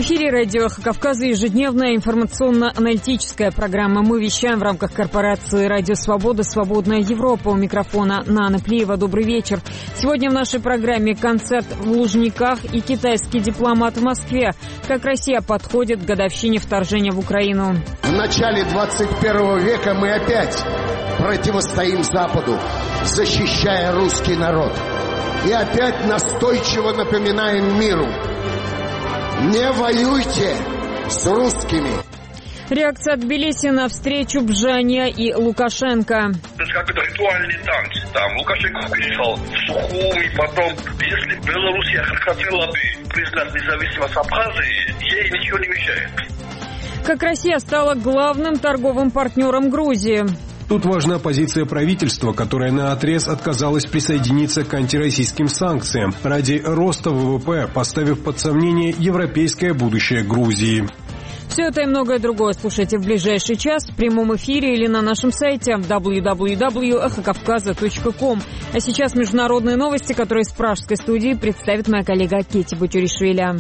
эфире радио «Эхо Кавказа» ежедневная информационно-аналитическая программа. Мы вещаем в рамках корпорации «Радио Свобода. Свободная Европа». У микрофона Нана Плиева. Добрый вечер. Сегодня в нашей программе концерт в Лужниках и китайский дипломат в Москве. Как Россия подходит к годовщине вторжения в Украину. В начале 21 века мы опять противостоим Западу, защищая русский народ. И опять настойчиво напоминаем миру: не воюйте с русскими. Реакция Тбилиси на встречу Бжаня и Лукашенко. Это как ритуальный танц. Там Лукашенко пришел в Сухум, и потом, если Белоруссия хотела бы признать независимость Абхазии, ей ничего не мешает. Как Россия стала главным торговым партнером Грузии. Тут важна позиция правительства, которое наотрез отказалось присоединиться к антироссийским санкциям ради роста ВВП, поставив под сомнение европейское будущее Грузии. Все это и многое другое слушайте в ближайший час в прямом эфире или на нашем сайте www.эхокавказа.ком. А сейчас международные новости, которые из пражской студии представит моя коллега Кетти Бутюришвили.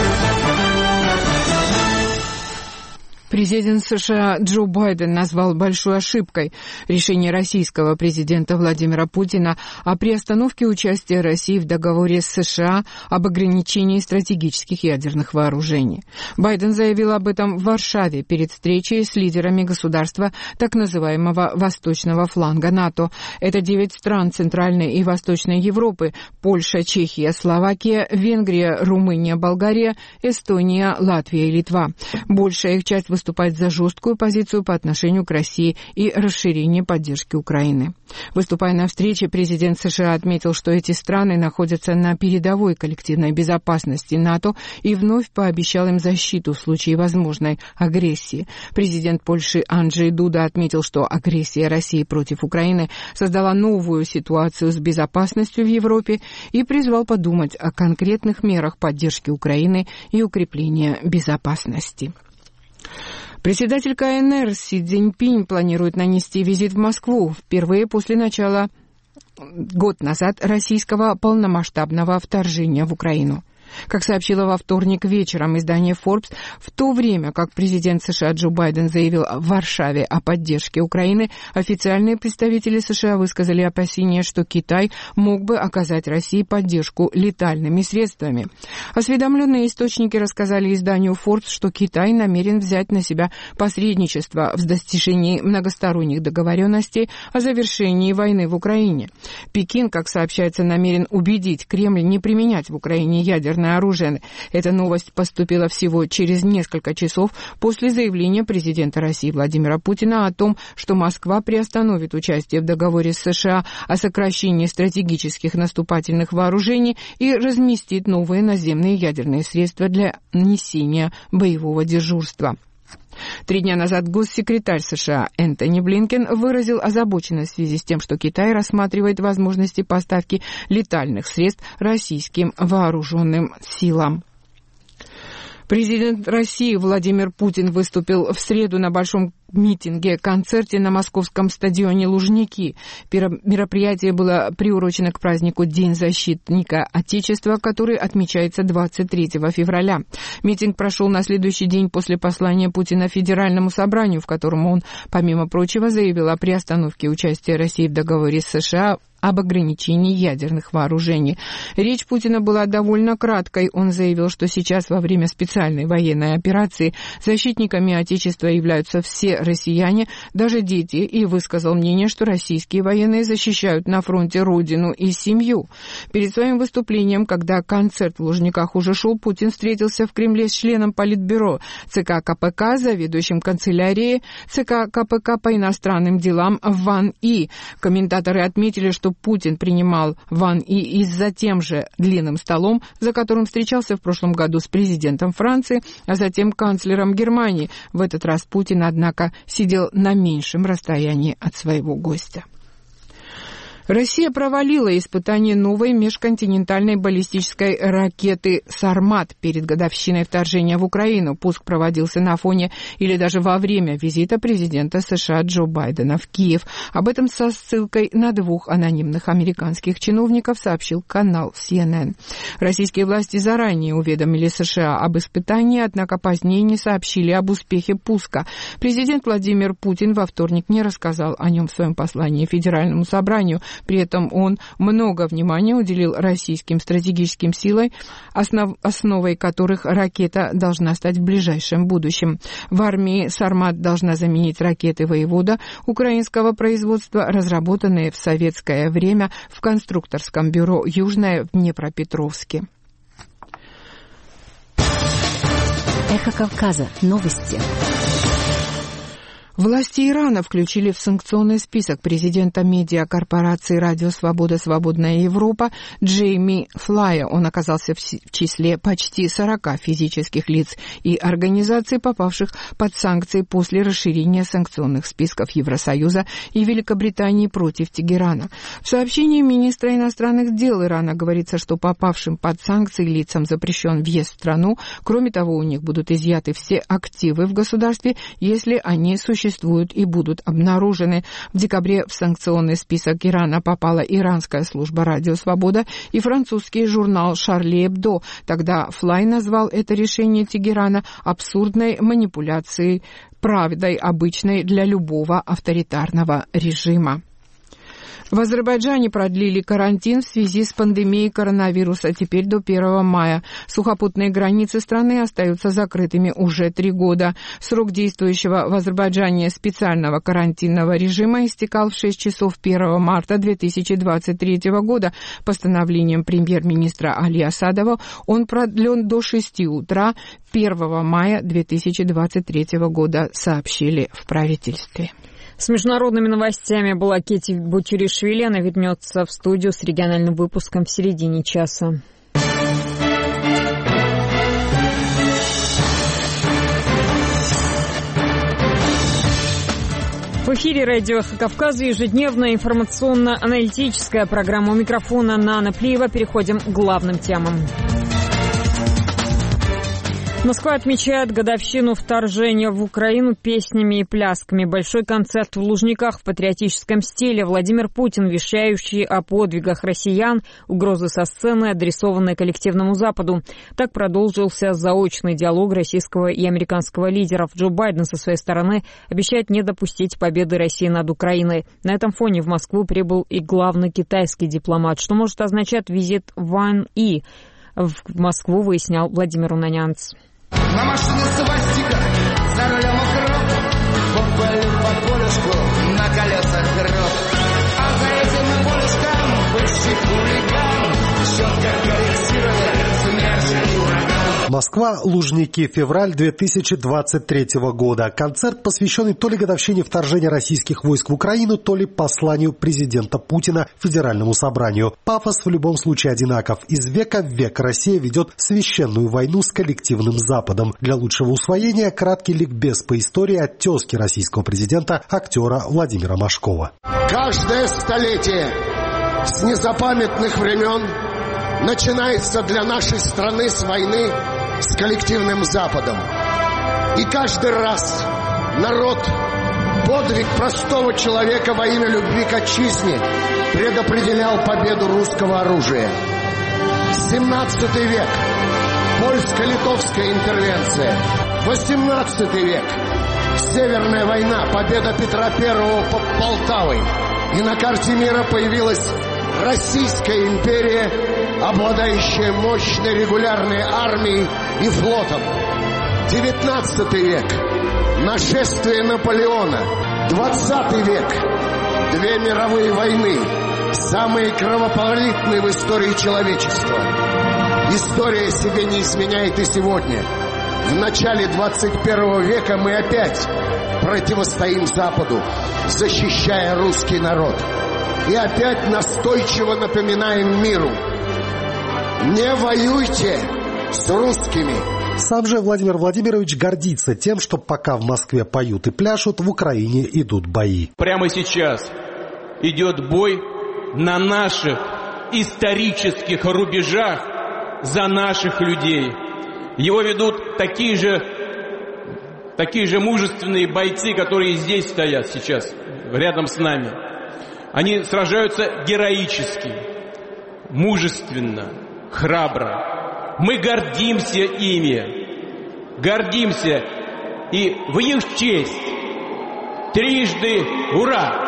Президент США Джо Байден назвал большой ошибкой решение российского президента Владимира Путина о приостановке участия России в договоре с США об ограничении стратегических ядерных вооружений. Байден заявил об этом в Варшаве перед встречей с лидерами государства так называемого «Восточного фланга НАТО». Это 9 стран Центральной и Восточной Европы: Польша, Чехия, Словакия, Венгрия, Румыния, Болгария, Эстония, Латвия и Литва. Большая их часть выступает за жесткую позицию по отношению к России и расширение поддержки Украины. Выступая на встрече, президент США отметил, что эти страны находятся на передовой коллективной безопасности НАТО и вновь пообещал им защиту в случае возможной агрессии. Президент Польши Анджей Дуда отметил, что агрессия России против Украины создала новую ситуацию с безопасностью в Европе и призвал подумать о конкретных мерах поддержки Украины и укрепления безопасности. Председатель КНР Си Цзиньпинь планирует нанести визит в Москву впервые после начала год назад российского полномасштабного вторжения в Украину. Как сообщило во вторник вечером издание Forbes, в то время как президент США Джо Байден заявил в Варшаве о поддержке Украины, официальные представители США высказали опасения, что Китай мог бы оказать России поддержку летальными средствами. Осведомленные источники рассказали изданию Forbes, что Китай намерен взять на себя посредничество в достижении многосторонних договоренностей о завершении войны в Украине. Пекин, как сообщается, намерен убедить Кремль не применять в Украине ядерное оружие. Эта новость поступила всего через несколько часов после заявления президента России Владимира Путина о том, что Москва приостановит участие в договоре с США о сокращении стратегических наступательных вооружений и разместит новые наземные ядерные средства для несения боевого дежурства. 3 дня назад госсекретарь США Энтони Блинкен выразил озабоченность в связи с тем, что Китай рассматривает возможности поставки летальных средств российским вооруженным силам. Президент России Владимир Путин выступил в среду на большом митинге-концерте на московском стадионе «Лужники». Мероприятие было приурочено к празднику День защитника Отечества, который отмечается 23 февраля. Митинг прошел на следующий день после послания Путина Федеральному собранию, в котором он, помимо прочего, заявил о приостановке участия России в договоре с США об ограничении ядерных вооружений. Речь Путина была довольно краткой. Он заявил, что сейчас, во время специальной военной операции, защитниками Отечества являются все россияне, даже дети, и высказал мнение, что российские военные защищают на фронте родину и семью. Перед своим выступлением, когда концерт в Лужниках уже шел, Путин встретился в Кремле с членом Политбюро ЦК КПК, заведующим канцелярией ЦК КПК по иностранным делам Ван И. Комментаторы отметили, что Путин принимал Ван И за тем же длинным столом, за которым встречался в прошлом году с президентом Франции, а затем канцлером Германии. В этот раз Путин, однако, сидел на меньшем расстоянии от своего гостя. Россия провалила испытание новой межконтинентальной баллистической ракеты «Сармат» перед годовщиной вторжения в Украину. Пуск проводился на фоне или даже во время визита президента США Джо Байдена в Киев. Об этом со ссылкой на 2 анонимных американских чиновников сообщил канал CNN. Российские власти заранее уведомили США об испытании, однако позднее не сообщили об успехе пуска. Президент Владимир Путин во вторник не рассказал о нем в своем послании Федеральному собранию. При этом он много внимания уделил российским стратегическим силам, основой которых ракета должна стать в ближайшем будущем. В армии «Сармат» должна заменить ракеты «Воевода» украинского производства, разработанные в советское время в конструкторском бюро «Южное» в Днепропетровске. Эхо Кавказа. Новости. Власти Ирана включили в санкционный список президента медиакорпорации «Радио Свобода. Свободная Европа» Джейми Флая. Он оказался в числе почти 40 физических лиц и организаций, попавших под санкции после расширения санкционных списков Евросоюза и Великобритании против Тегерана. В сообщении министра иностранных дел Ирана говорится, что попавшим под санкции лицам запрещен въезд в страну. Кроме того, у них будут изъяты все активы в государстве, если они существуют и будут обнаружены. В декабре в санкционный список Ирана попала иранская служба «Радио Свобода» и французский журнал «Шарли Эбдо». Тогда Флай назвал это решение Тегерана абсурдной манипуляцией, правдой обычной для любого авторитарного режима. В Азербайджане продлили карантин в связи с пандемией коронавируса теперь до 1 мая. Сухопутные границы страны остаются закрытыми уже 3 года. Срок действующего в Азербайджане специального карантинного режима истекал в 6 часов 1 марта 2023 года. Постановлением премьер-министра Али Асадова он продлен до 6 утра 1 мая 2023 года, сообщили в правительстве. С международными новостями была Кетти Бутюришвили. Она вернется в студию с региональным выпуском в середине часа. В эфире радио «Эхо Кавказа» ежедневная информационно-аналитическая программа. У микрофона Нана Плиева. Переходим к главным темам. Москва отмечает годовщину вторжения в Украину песнями и плясками. Большой концерт в Лужниках в патриотическом стиле. Владимир Путин, вещающий о подвигах россиян, угрозы со сцены, адресованные коллективному Западу. Так продолжился заочный диалог российского и американского лидеров. Джо Байден со своей стороны обещает не допустить победы России над Украиной. На этом фоне в Москву прибыл и главный китайский дипломат. Что может означать визит Ван И в Москву, выяснял Владимир Унанянц. На машине свастика, за рулем укроп, попали по полюшку, на колесах гроб. А за этим полюшком бывший хулиган, четко корректирует смерчи и ураган. Москва, Лужники, февраль 2023 года. Концерт, посвященный то ли годовщине вторжения российских войск в Украину, то ли посланию президента Путина Федеральному собранию. Пафос в любом случае одинаков. Из века в век Россия ведет священную войну с коллективным Западом. Для лучшего усвоения краткий ликбез по истории от тезки российского президента, актера Владимира Машкова. Каждое столетие с незапамятных времен начинается для нашей страны с войны с коллективным Западом. И каждый раз народ, подвиг простого человека во имя любви к отчизне предопределял победу русского оружия. 17 век. Польско-литовская интервенция. 18 век. Северная война. Победа Петра I под Полтавой. И на карте мира появилась Российская империя, обладающая мощной регулярной армией и флотом. 19 век. Нашествие Наполеона. 20 век. 2 мировые войны. Самые кровопролитные в истории человечества. История себе не изменяет и сегодня. В начале 21 века мы опять противостоим Западу, защищая русский народ. И опять настойчиво напоминаем миру: не воюйте с русскими. Сам же Владимир Владимирович гордится тем, что пока в Москве поют и пляшут, в Украине идут бои. Прямо сейчас идет бой на наших исторических рубежах за наших людей. Его ведут такие же мужественные бойцы, которые здесь стоят сейчас, рядом с нами. Они сражаются героически, мужественно, храбро. Мы гордимся ими, гордимся. И в их честь трижды ура!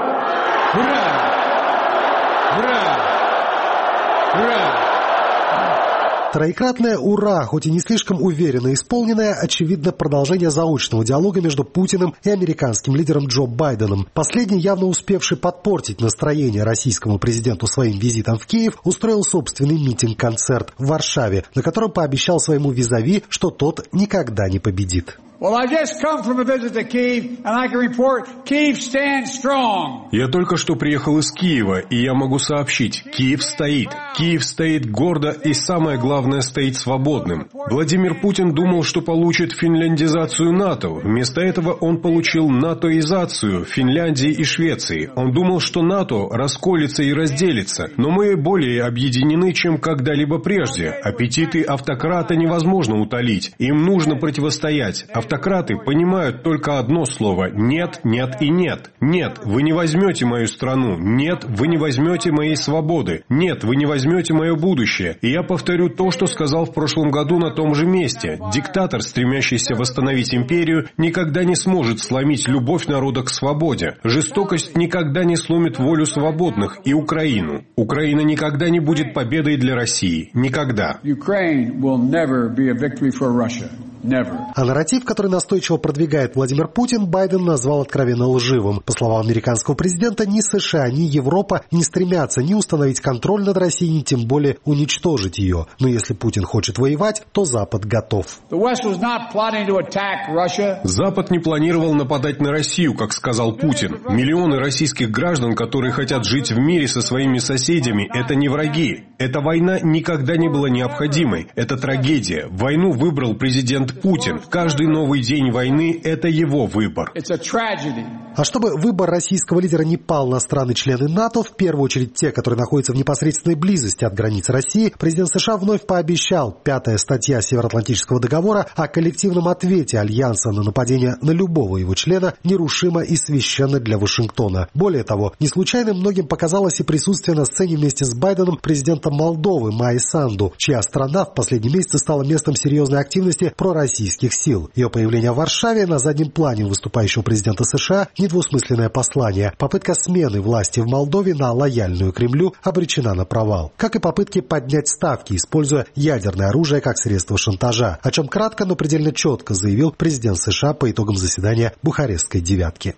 Ура! Ура! Ура! Троекратное «Ура», хоть и не слишком уверенно исполненное, очевидно продолжение заочного диалога между Путиным и американским лидером Джо Байденом. Последний, явно успевший подпортить настроение российскому президенту своим визитом в Киев, устроил собственный митинг-концерт в Варшаве, на котором пообещал своему визави, что тот никогда не победит. Я только что приехал из Киева, и я могу сообщить, Киев стоит. Киев стоит гордо и, самое главное, стоит свободным. Владимир Путин думал, что получит финляндизацию НАТО. Вместо этого он получил натоизацию Финляндии и Швеции. Он думал, что НАТО расколется и разделится. Но мы более объединены, чем когда-либо прежде. Аппетиты автократа невозможно утолить. Им нужно противостоять. Автократы понимают только одно слово – нет, нет и нет. Нет, вы не возьмете мою страну. Нет, вы не возьмете моей свободы. Нет, вы не возьмете мое будущее. И я повторю то, что сказал в прошлом году на том же месте. Диктатор, стремящийся восстановить империю, никогда не сможет сломить любовь народа к свободе. Жестокость никогда не сломит волю свободных и Украину. Украина никогда не будет победой для России. Никогда. А нарратив, который настойчиво продвигает Владимир Путин, Байден назвал откровенно лживым. По словам американского президента, ни США, ни Европа не стремятся ни установить контроль над Россией, ни тем более уничтожить ее. Но если Путин хочет воевать, то Запад готов. Запад не планировал нападать на Россию, как сказал Путин. Миллионы российских граждан, которые хотят жить в мире со своими соседями, это не враги. Эта война никогда не была необходимой. Это трагедия. Войну выбрал президент Путин. Каждый новый день войны – это его выбор. А чтобы выбор российского лидера не пал на страны-члены НАТО, в первую очередь те, которые находятся в непосредственной близости от границ России, президент США вновь пообещал, 5-я статья Североатлантического договора о коллективном ответе Альянса на нападение на любого его члена нерушимо и священно для Вашингтона. Более того, не случайным многим показалось и присутствие на сцене вместе с Байденом президента Молдовы Майи Санду, чья страна в последние месяцы стала местом серьезной активности пророссийских сил. Ее появление в Варшаве на заднем плане у выступающего президента США – недвусмысленное послание. Попытка смены власти в Молдове на лояльную Кремлю обречена на провал. Как и попытки поднять ставки, используя ядерное оружие как средство шантажа, о чем кратко, но предельно четко заявил президент США по итогам заседания Бухарестской девятки.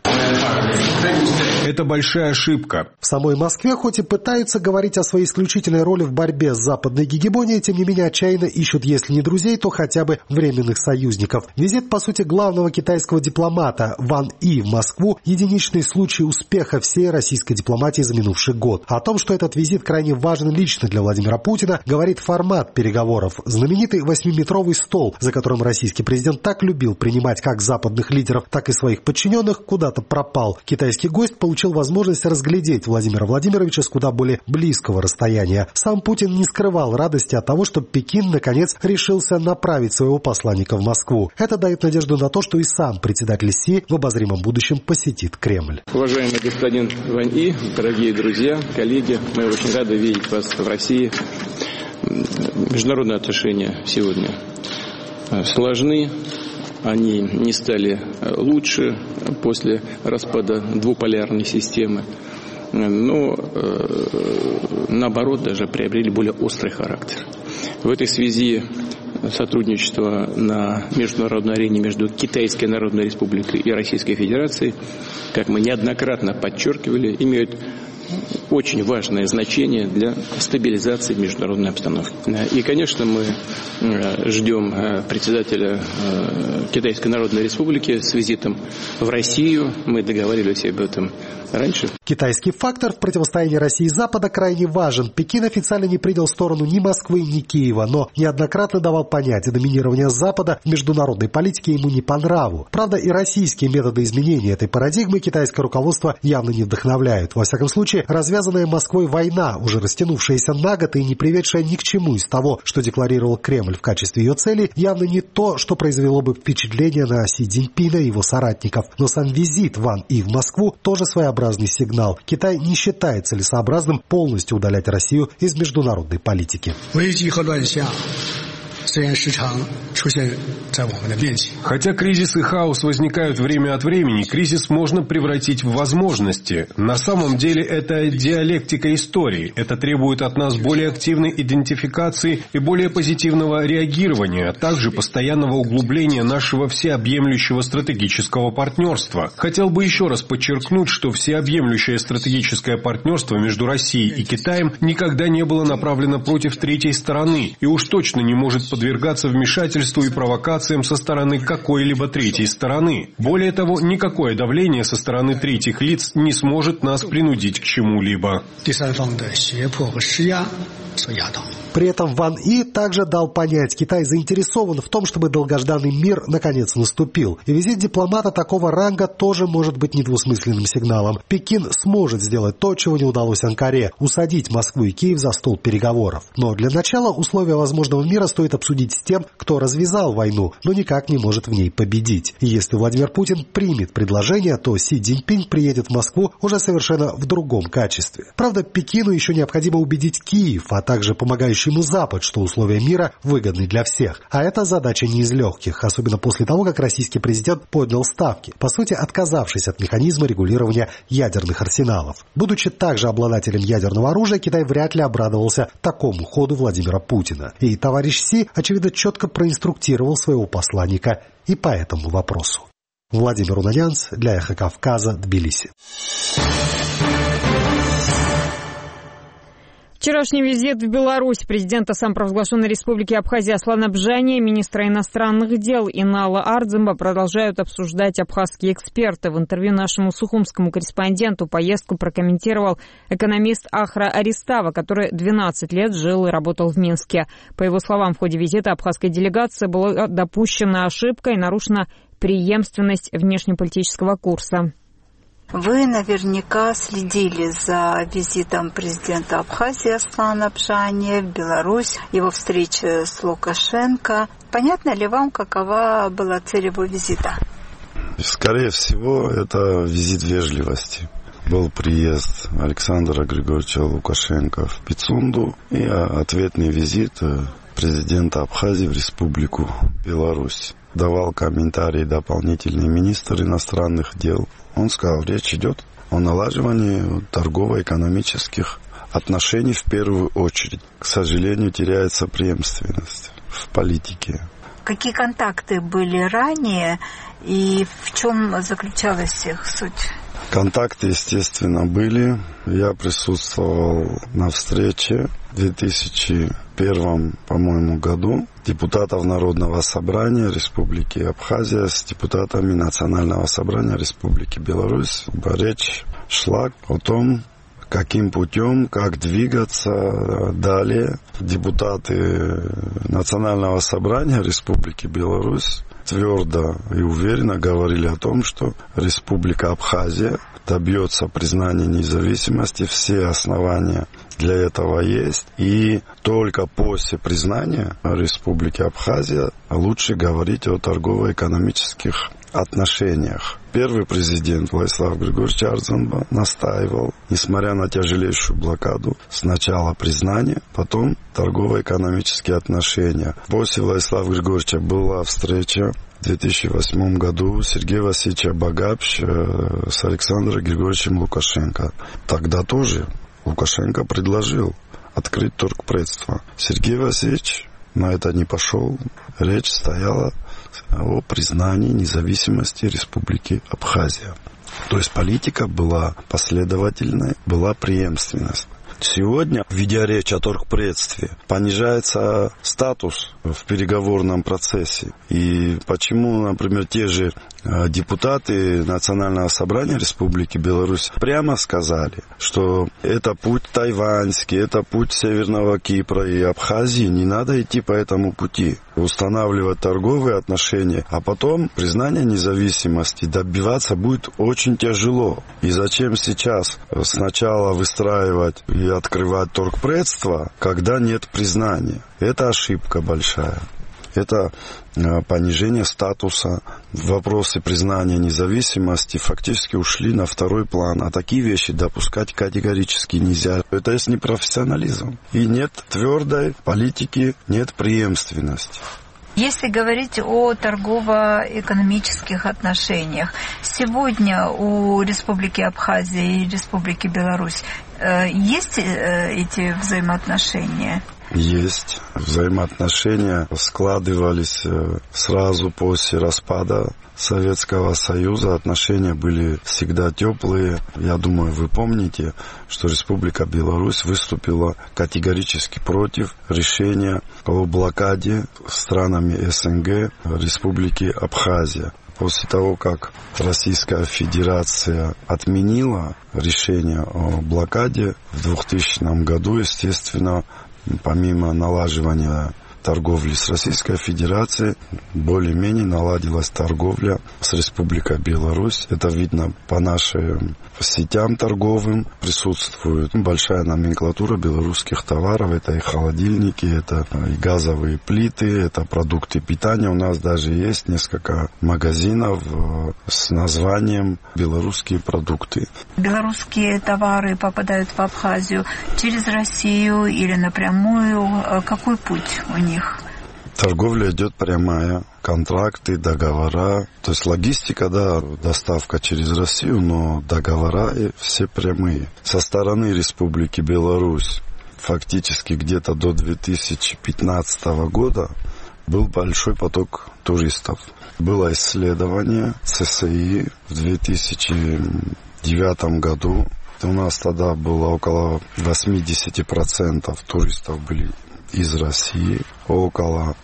Это большая ошибка. В самой Москве, хоть и пытаются говорить о своей исключительной роли в борьбе с западной гегемонией, тем не менее отчаянно ищут, если не друзей, то хотя бы временных союзников. Визит, по сути, главного китайского дипломата Ван И в Москву – единичный случай успеха всей российской дипломатии за минувший год. О том, что этот визит крайне важен лично для Владимира Путина, говорит формат переговоров. Знаменитый 8-метровый стол, за которым российский президент так любил принимать как западных лидеров, так и своих подчиненных, куда-то пропал. Китайский гость получил возможность разглядеть Владимира Владимировича с куда более близкого расстояния. Сам Путин не скрывал радости от того, что Пекин, наконец, решился направить своего посланника в Москву. Это дает надежду на то, что и сам председатель Си в обозримом будущем посетит Кремль. Уважаемый господин Ван И, дорогие друзья, коллеги, мы очень рады видеть вас в России. Международные отношения сегодня сложны. Они не стали лучше после распада двуполярной системы, но наоборот даже приобрели более острый характер. В этой связи сотрудничество на международной арене между Китайской Народной Республикой и Российской Федерацией, как мы неоднократно подчеркивали, имеют очень важное значение для стабилизации международной обстановки. И, конечно, мы ждем председателя Китайской Народной Республики с визитом в Россию. Мы договаривались об этом раньше. Китайский фактор в противостоянии России и Запада крайне важен. Пекин официально не принял сторону ни Москвы, ни Киева, но неоднократно давал понять, доминирование Запада в международной политике ему не по нраву. Правда, и российские методы изменения этой парадигмы китайское руководство явно не вдохновляют. Во всяком случае, Развязанная Москвой война, уже растянувшаяся на год и не приведшая ни к чему из того, что декларировал Кремль в качестве ее цели, явно не то, что произвело бы впечатление на Си Цзиньпина и его соратников. Но сам визит Ван И в Москву тоже своеобразный сигнал. Китай не считает целесообразным полностью удалять Россию из международной политики. Хотя кризис и хаос возникают время от времени, кризис можно превратить в возможности. На самом деле это диалектика истории. Это требует от нас более активной идентификации и более позитивного реагирования, а также постоянного углубления нашего всеобъемлющего стратегического партнерства. Хотел бы еще раз подчеркнуть, что всеобъемлющее стратегическое партнерство между Россией и Китаем никогда не было направлено против третьей стороны и уж точно не может подвергаться вмешательству и провокациям со стороны какой-либо третьей стороны. Более того, никакое давление со стороны третьих лиц не сможет нас принудить к чему-либо. При этом Ван И также дал понять, Китай заинтересован в том, чтобы долгожданный мир наконец наступил. И визит дипломата такого ранга тоже может быть недвусмысленным сигналом. Пекин сможет сделать то, чего не удалось Анкаре – усадить Москву и Киев за стол переговоров. Но для начала условия возможного мира стоит обсудить с тем, кто развязал войну, но никак не может в ней победить. И если Владимир Путин примет предложение, то Си Цзиньпин приедет в Москву уже совершенно в другом качестве. Правда, Пекину еще необходимо убедить Киев, а также помогающий ему Запад, что условия мира выгодны для всех. А это задача не из легких, особенно после того, как российский президент поднял ставки, по сути отказавшись от механизма регулирования ядерных арсеналов. Будучи также обладателем ядерного оружия, Китай вряд ли обрадовался такому ходу Владимира Путина. И товарищ Си, очевидно, четко проинструктировал своего посланника и по этому вопросу. Владимир Унанянц для Эхо Кавказа, Тбилиси. Вчерашний визит в Беларусь президента самопровозглашенной республики Абхазия Аслана Бжани и министра иностранных дел Инала Ардзимба продолжают обсуждать абхазские эксперты. В интервью нашему сухумскому корреспонденту поездку прокомментировал экономист Ахра Аристава, который 12 лет жил и работал в Минске. По его словам, в ходе визита абхазской делегации была допущена ошибка и нарушена преемственность внешнеполитического курса. Вы наверняка следили за визитом президента Абхазии Аслана Бжани в Беларусь, его встречи с Лукашенко. Понятно ли вам, какова была цель его визита? Скорее всего, это визит вежливости. Был приезд Александра Григорьевича Лукашенко в Пицунду и ответный визит президента Абхазии в Республику Беларусь. Давал комментарии дополнительный министр иностранных дел. Он сказал, речь идет о налаживании торгово-экономических отношений в первую очередь. К сожалению, теряется преемственность в политике. Какие контакты были ранее и в чем заключалась их суть? Контакты, естественно, были. Я присутствовал на встрече в 2001, по-моему, году депутатов Народного собрания Республики Абхазия с депутатами Национального собрания Республики Беларусь. Речь шла о том, каким путем, как двигаться далее. Депутаты Национального собрания Республики Беларусь твердо и уверенно говорили о том, что Республика Абхазия добьется признания независимости, все основания для этого есть. И только после признания Республики Абхазия лучше говорить о торгово-экономических отношениях. Первый президент Владислав Григорьевич Ардзимба настаивал, несмотря на тяжелейшую блокаду, сначала признание, потом торгово-экономические отношения. После Владислава Григорьевича была встреча в 2008 году Сергея Васильевича Багапщ с Александром Григорьевичем Лукашенко. Тогда тоже Лукашенко предложил открыть торгпредство. Сергей Васильевич на это не пошел. Речь стояла о признании независимости Республики Абхазия. То есть политика была последовательной, была преемственность. Сегодня, ведя речь о торгпредстве, понижается статус в переговорном процессе. И почему, например, те же депутаты Национального собрания Республики Беларусь прямо сказали, что это путь тайваньский, это путь Северного Кипра и Абхазии, не надо идти по этому пути, устанавливать торговые отношения, а потом признание независимости добиваться будет очень тяжело. И зачем сейчас сначала выстраивать и открывать торгпредство, когда нет признания? Это ошибка большая. Это понижение статуса. Вопросы признания независимости фактически ушли на второй план. А такие вещи допускать категорически нельзя. Это есть непрофессионализм. И нет твердой политики, нет преемственности. Если говорить о торгово-экономических отношениях, сегодня у Республики Абхазия и Республики Беларусь есть эти взаимоотношения? Есть. Взаимоотношения складывались сразу после распада Советского Союза. Отношения были всегда теплые. Я думаю, вы помните, что Республика Беларусь выступила категорически против решения о блокаде странами СНГ Республики Абхазия. После того, как Российская Федерация отменила решение о блокаде в 2000 году, естественно, помимо налаживания торговли с Российской Федерацией, более-менее наладилась торговля с Республикой Беларусь. Это видно по нашим сетям торговым. Присутствует большая номенклатура белорусских товаров. Это и холодильники, это и газовые плиты, это продукты питания. У нас даже есть несколько магазинов с названием «Белорусские продукты». Белорусские товары попадают в Абхазию через Россию или напрямую? Какой путь у них? Торговля идет прямая, контракты, договора. То есть логистика, да, доставка через Россию, но договора все прямые. Со стороны Республики Беларусь фактически где-то до 2015 года был большой поток туристов. Было исследование ССИ в 2009 году. У нас тогда было около 80% туристов были из России, около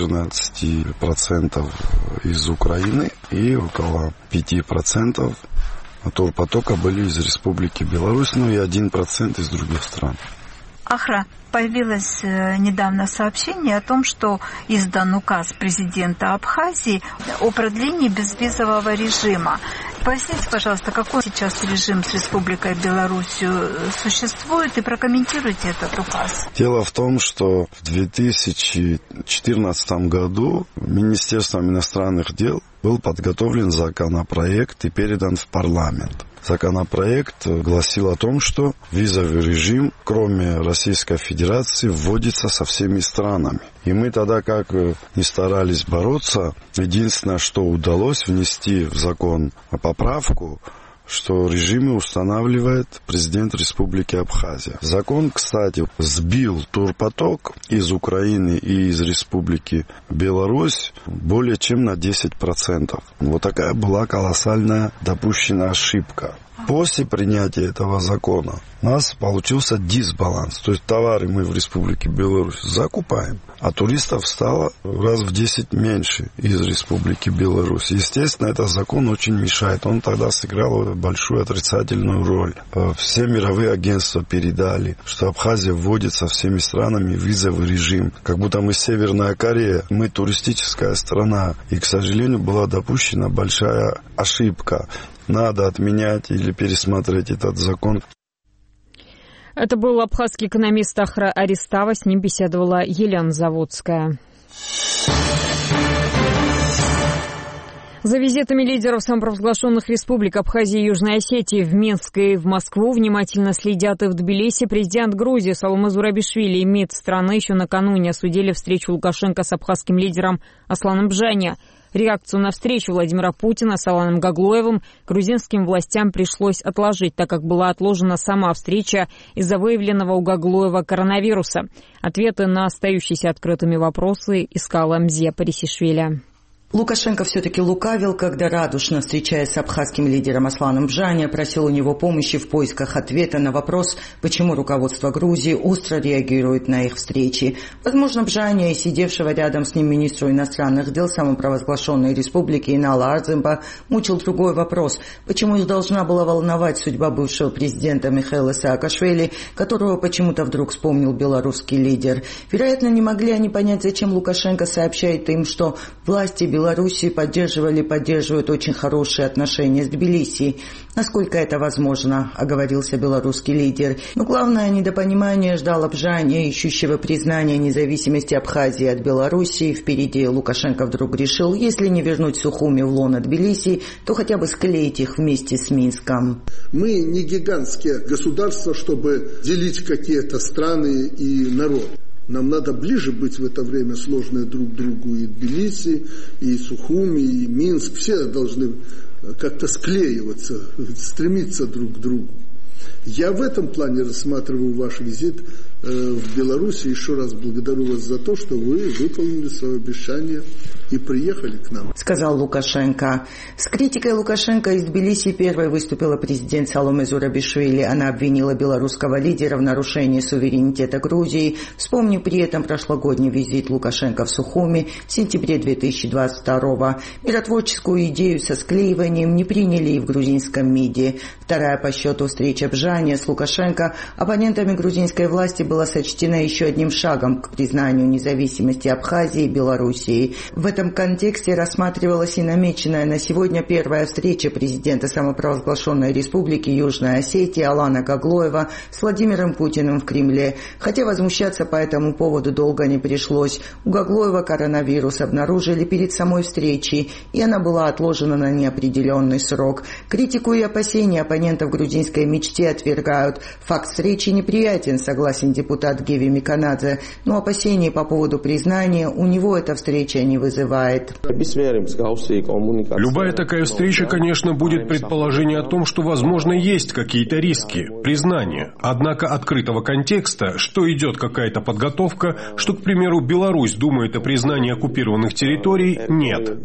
14% из Украины и около 5% турпотока были из Республики Беларусь, ну и 1% из других стран. Ахра, появилось недавно сообщение о том, что издан указ президента Абхазии о продлении безвизового режима. Поясните, пожалуйста, какой сейчас режим с Республикой Беларусь существует, и прокомментируйте этот указ. Дело в том, что в 2014 году Министерством иностранных дел был подготовлен законопроект и передан в парламент. Законопроект гласил о том, что визовый режим, кроме Российской Федерации, вводится со всеми странами. И мы тогда, как ни старались бороться, единственное, что удалось внести в закон поправку, что режимы устанавливает президент Республики Абхазия. Закон, кстати, сбил турпоток из Украины и из Республики Беларусь более чем на 10%. Вот такая была колоссальная допущенная ошибка. После принятия этого закона у нас получился дисбаланс. То есть товары мы в Республике Беларусь закупаем, а туристов стало раз в 10 меньше из Республики Беларусь. Естественно, этот закон очень мешает. Он тогда сыграл большую отрицательную роль. Все мировые агентства передали, что Абхазия вводит со всеми странами визовый режим. Как будто мы Северная Корея, мы туристическая страна. И, к сожалению, была допущена большая ошибка. Надо отменять или пересмотреть этот закон. Это был абхазский экономист Ахра Аристава. С ним беседовала Елена Заводская. За визитами лидеров самопровозглашенных республик Абхазии и Южной Осетии в Минск и в Москву внимательно следят и в Тбилиси. Президент Грузии Саломе Зурабишвили и МИД страны еще накануне осудили встречу Лукашенко с абхазским лидером Асланом Бжани. Реакцию на встречу Владимира Путина с Аланом Гаглоевым грузинским властям пришлось отложить, так как была отложена сама встреча из-за выявленного у Гаглоева коронавируса. Ответы на остающиеся открытыми вопросы искала Мзе Парисишвили. Лукашенко все-таки лукавил, когда радушно, встречаясь с абхазским лидером Асланом Бжаниа, просил у него помощи в поисках ответа на вопрос, почему руководство Грузии остро реагирует на их встречи. Возможно, Бжаниа и сидевшего рядом с ним министру иностранных дел самопровозглашенной республики Инала Арземба мучил другой вопрос, почему их должна была волновать судьба бывшего президента Михаила Саакашвили, которого почему-то вдруг вспомнил белорусский лидер. Вероятно, не могли они понять, зачем Лукашенко сообщает им, что власти Белоруссии поддерживают очень хорошие отношения с Тбилиси. Насколько это возможно, оговорился белорусский лидер. Но главное недопонимание ждало Бжаниа, ищущего признания независимости Абхазии от Белоруссии. Впереди Лукашенко вдруг решил, если не вернуть Сухуми в лоно Тбилиси, то хотя бы склеить их вместе с Минском. Мы не гигантские государства, чтобы делить какие-то страны и народ. Нам надо ближе быть в это время сложные друг другу и Тбилиси, и Сухуми, и Минск. Все должны как-то склеиваться, стремиться друг к другу. Я в этом плане рассматриваю ваш визит в Беларусь. Еще раз благодарю вас за то, что вы выполнили свое обещание и приехали к нам, сказал Лукашенко. С критикой Лукашенко из Тбилиси первой выступила президент Саломе Зурабишвили. Она обвинила белорусского лидера в нарушении суверенитета Грузии, вспомнив при этом прошлогодний визит Лукашенко в Сухуми в сентябре 2022-го. Миротворческую идею со склеиванием не приняли и в грузинском МИДе. Вторая по счету встреча Бжаниа с Лукашенко оппонентами грузинской власти была сочтена еще одним шагом к признанию независимости Абхазии и Белоруссии. В этом контексте рассматривалась и намеченная на сегодня первая встреча президента самопровозглашенной республики Южная Осетия Алана Гаглоева с Владимиром Путиным в Кремле. Хотя возмущаться по этому поводу долго не пришлось. У Гаглоева коронавирус обнаружили перед самой встречей, и она была отложена на неопределенный срок. Критику и опасения оппонентов грузинской мечте отвергают. Факт встречи неприятен, согласен депутат Геви Миканадзе, но опасений по поводу признания у него эта встреча не вызывает. Любая такая встреча, конечно, будет предположение о том, что, возможно, есть какие-то риски, признания. Однако открытого контекста, что идет какая-то подготовка, что, к примеру, Беларусь думает о признании оккупированных территорий, нет.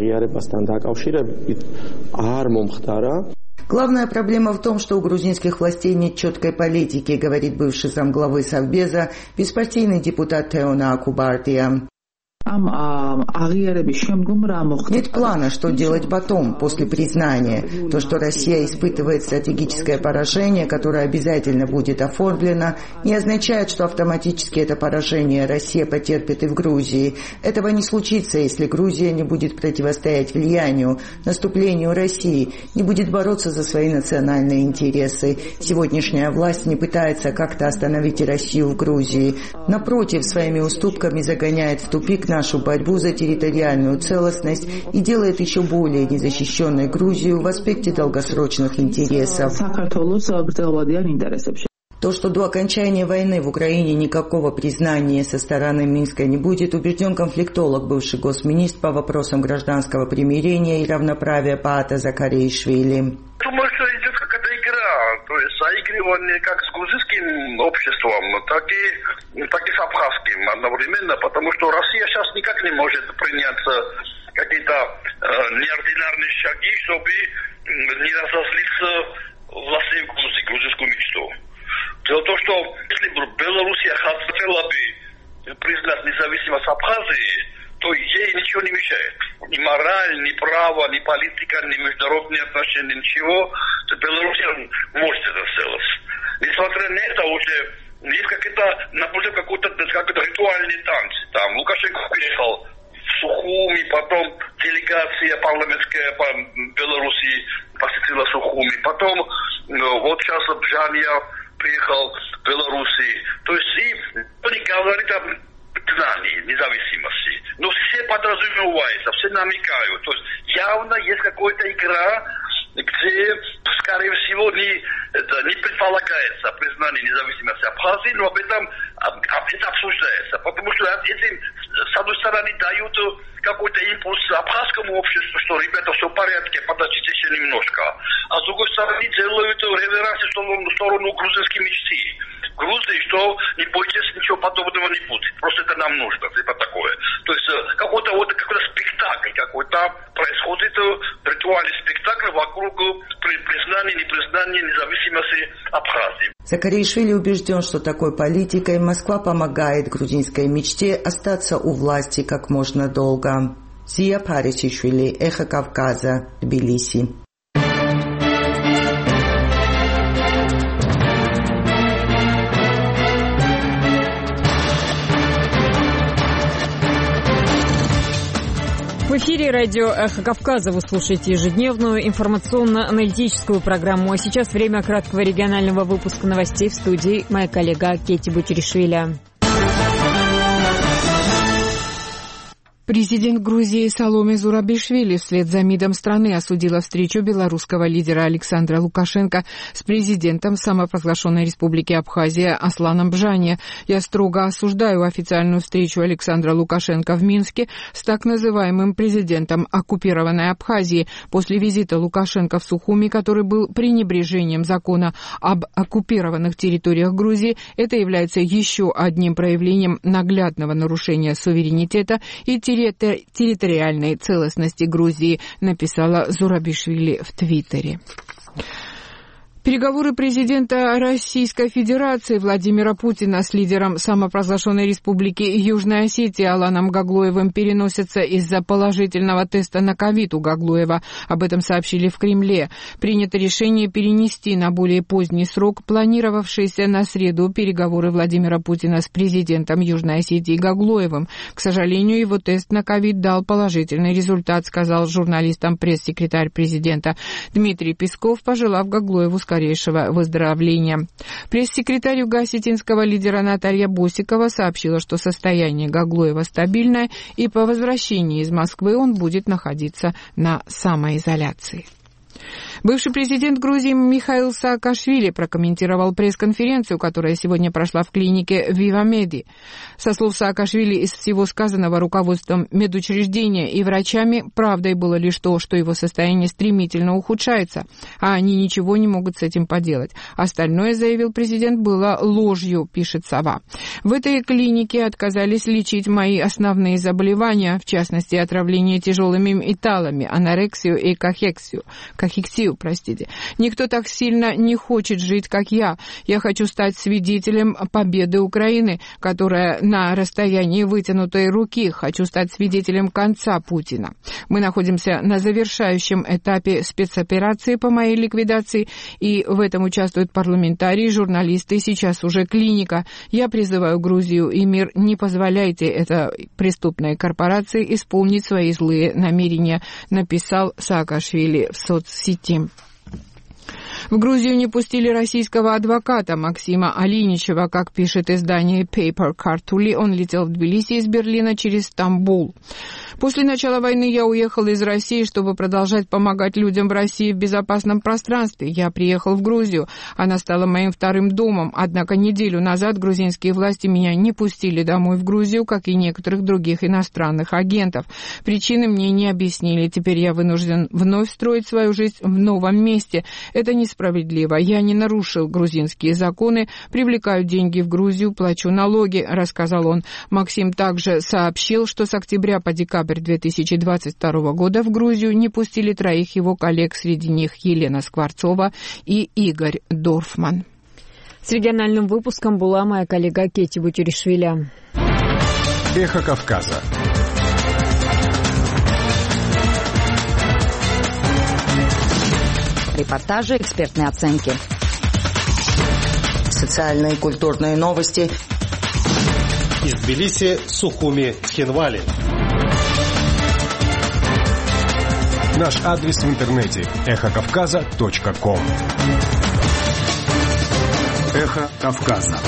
Главная проблема в том, что у грузинских властей нет четкой политики, говорит бывший замглавы Совбеза, беспартийный депутат Теона Акубартия. Нет плана, что делать потом, после признания. То, что Россия испытывает стратегическое поражение, которое обязательно будет оформлено, не означает, что автоматически это поражение Россия потерпит и в Грузии. Этого не случится, если Грузия не будет противостоять влиянию, наступлению России, не будет бороться за свои национальные интересы. Сегодняшняя власть не пытается как-то остановить Россию в Грузии. Напротив, своими уступками загоняет в тупик нашу борьбу за территориальную целостность и делает еще более незащищенной Грузию в аспекте долгосрочных интересов. То, что до окончания войны в Украине никакого признания со стороны Минска не будет, убежден конфликтолог, бывший госминистр по вопросам гражданского примирения и равноправия Паата Закаришвили. Думаю, что идет какая-то игра, то есть заигрывание как с грузинским обществом, так и с абхазским одновременно, потому что Россия сейчас никак не может принять какие-то неординарные шаги, чтобы не разозлиться властям Грузии, грузинскую мечту. Дело в том, что если Белоруссия хотела бы признать независимость Абхазии, то ей ничего не мешает. Ни мораль, ни право, ни политика, ни международные отношения, ничего. Белоруссия может это сделать. Несмотря на это, уже есть какой-то ритуальный танц. Там Лукашенко приехал в Сухуми, потом делегация парламентская по Белоруссии посетила Сухуми, потом вот сейчас Бжаниа приехал в Белоруссии. То есть никто не говорит об признании независимости. Но все подразумеваются, все намекают. То есть явно есть какая-то игра, где, скорее всего, не предполагается признание независимости Абхазии, но об этом это обсуждается. Потому что этим, с одной стороны, дают какой-то импульс абхазскому обществу, что, ребята, все в порядке, подождите еще немножко. А с другой стороны, делают реверансы в сторону грузинской мечты. Грузии, что не бойтесь, ничего подобного не будет. Просто это нам нужно, типа такое. То есть какой-то спектакль какой-то происходит, ритуальный спектакль вокруг признания, непризнания независимости Абхазии. Саакашвили убежден, что такой политикой Москва помогает грузинской мечте остаться у власти как можно долго. Зия Парисишвили, Эхо Кавказа, Тбилиси. В эфире радио «Эхо Кавказа». Вы слушаете ежедневную информационно-аналитическую программу. А сейчас время краткого регионального выпуска новостей. В студии моя коллега Кетти Бутиришвили. Президент Грузии Саломе Зурабишвили вслед за МИДом страны осудила встречу белорусского лидера Александра Лукашенко с президентом самопровозглашенной республики Абхазия Асланом Бжане. Я строго осуждаю официальную встречу Александра Лукашенко в Минске с так называемым президентом оккупированной Абхазии после визита Лукашенко в Сухуми, который был пренебрежением закона об оккупированных территориях Грузии. Это является еще одним проявлением наглядного нарушения суверенитета и территориальной целостности Грузии, написала Зурабишвили в Твиттере. Переговоры президента Российской Федерации Владимира Путина с лидером самопровозглашенной республики Южная Осетия Аланом Гаглоевым переносятся из-за положительного теста на ковид у Гаглоева. Об этом сообщили в Кремле. Принято решение перенести на более поздний срок планировавшиеся на среду переговоры Владимира Путина с президентом Южной Осетии Гаглоевым. К сожалению, его тест на ковид дал положительный результат, сказал журналистам пресс-секретарь президента Дмитрий Песков, пожелав Гаглоеву скорейшего выздоровления. Пресс-секретарь юго-осетинского лидера Наталья Босикова сообщила, что состояние Гаглоева стабильное, и по возвращении из Москвы он будет находиться на самоизоляции. Бывший президент Грузии Михаил Саакашвили прокомментировал пресс-конференцию, которая сегодня прошла в клинике Вивамеди. Со слов Саакашвили, из всего сказанного руководством медучреждения и врачами, правдой было лишь то, что его состояние стремительно ухудшается, а они ничего не могут с этим поделать. Остальное, заявил президент, было ложью, пишет «Сова». В этой клинике отказались лечить мои основные заболевания, в частности, отравление тяжелыми металлами, анорексию и кахексию. Никто так сильно не хочет жить, как я. Я хочу стать свидетелем победы Украины, которая на расстоянии вытянутой руки. Хочу стать свидетелем конца Путина. Мы находимся на завершающем этапе спецоперации по моей ликвидации, и в этом участвуют парламентарии, журналисты, сейчас уже клиника. Я призываю Грузию и мир, не позволяйте этой преступной корпорации исполнить свои злые намерения, написал Саакашвили в соцсети. В Грузию не пустили российского адвоката Максима Алиничева, как пишет издание Paper Kartuli. Он летел в Тбилиси из Берлина через Стамбул. После начала войны я уехал из России, чтобы продолжать помогать людям в России в безопасном пространстве. Я приехал в Грузию. Она стала моим вторым домом. Однако неделю назад грузинские власти меня не пустили домой в Грузию, как и некоторых других иностранных агентов. Причины мне не объяснили. Теперь я вынужден вновь строить свою жизнь в новом месте. Это несправедливо. Я не нарушил грузинские законы, привлекаю деньги в Грузию, плачу налоги, рассказал он. Максим также сообщил, что с октября по декабрь 2022 года в Грузию не пустили троих его коллег, среди них Елена Скворцова и Игорь Дорфман. С региональным выпуском была моя коллега Кетти Бутиришвили. Эхо Кавказа. Репортажи, экспертные оценки. Социальные и культурные новости. Из Тбилиси, Сухуми, Тхенвали. Наш адрес в интернете – эхокавказа.ком. Эхо Кавказа.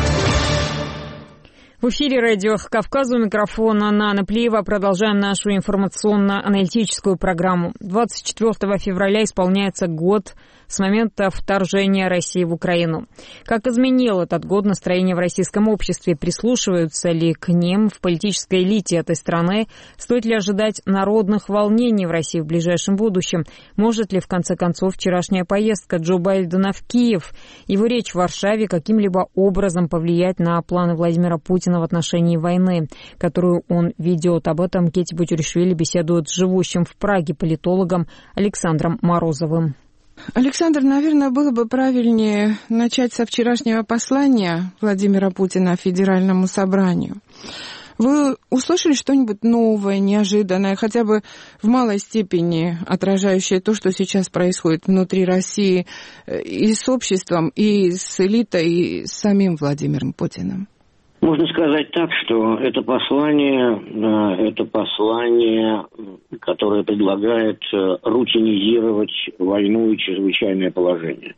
В эфире радио «Кавказ», у микрофона Нана Плиева. Продолжаем нашу информационно-аналитическую программу. 24 февраля исполняется год с момента вторжения России в Украину. Как изменил этот год настроение в российском обществе? Прислушиваются ли к ним в политической элите этой страны? Стоит ли ожидать народных волнений в России в ближайшем будущем? Может ли, в конце концов, вчерашняя поездка Джо Байдена в Киев, его речь в Варшаве каким-либо образом повлиять на планы Владимира Путина в отношении войны, которую он ведет? Об этом Кетти Бутюришвили беседует с живущим в Праге политологом Александром Морозовым. Александр, наверное, было бы правильнее начать со вчерашнего послания Владимира Путина Федеральному собранию. Вы услышали что-нибудь новое, неожиданное, хотя бы в малой степени отражающее то, что сейчас происходит внутри России и с обществом, и с элитой, и с самим Владимиром Путиным? Можно сказать так, что это послание, которое предлагает рутинизировать войну и чрезвычайное положение.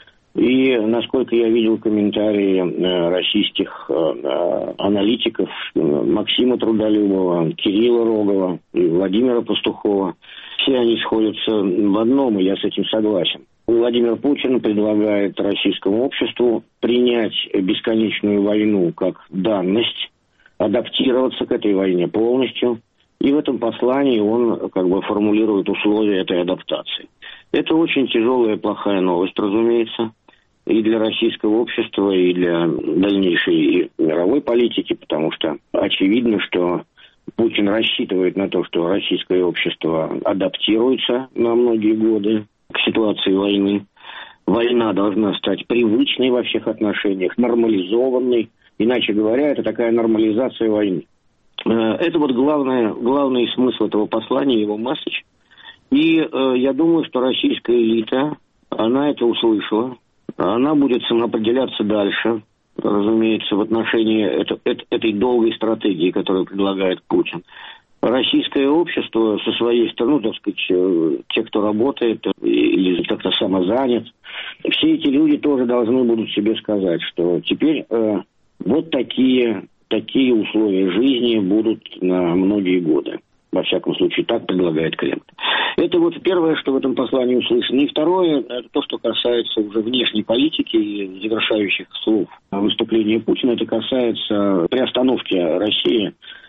И, насколько я видел комментарии российских аналитиков, Максима Трудолюбова, Кирилла Рогова и Владимира Пастухова, все они сходятся в одном, и я с этим согласен. Владимир Путин предлагает российскому обществу принять бесконечную войну как данность, адаптироваться к этой войне полностью, и в этом послании он формулирует условия этой адаптации. Это очень тяжелая, плохая новость, разумеется, и для российского общества, и для дальнейшей мировой политики, потому что очевидно, что Путин рассчитывает на то, что российское общество адаптируется на многие годы к ситуации войны. Война должна стать привычной во всех отношениях, нормализованной. Иначе говоря, это такая нормализация войны. Это главный смысл этого послания, его месседж. И я думаю, что российская элита, она это услышала. Она будет самоопределяться дальше, разумеется, в отношении этой долгой стратегии, которую предлагает Путин. Российское общество со своей стороны, те, кто работает или как-то самозанят, все эти люди тоже должны будут себе сказать, что теперь вот такие условия жизни будут на многие годы. Во всяком случае, так предлагает Кремль. Это первое, что в этом послании услышано. И второе, это то, что касается уже внешней политики и завершающих слов выступления Путина. Это касается приостановки России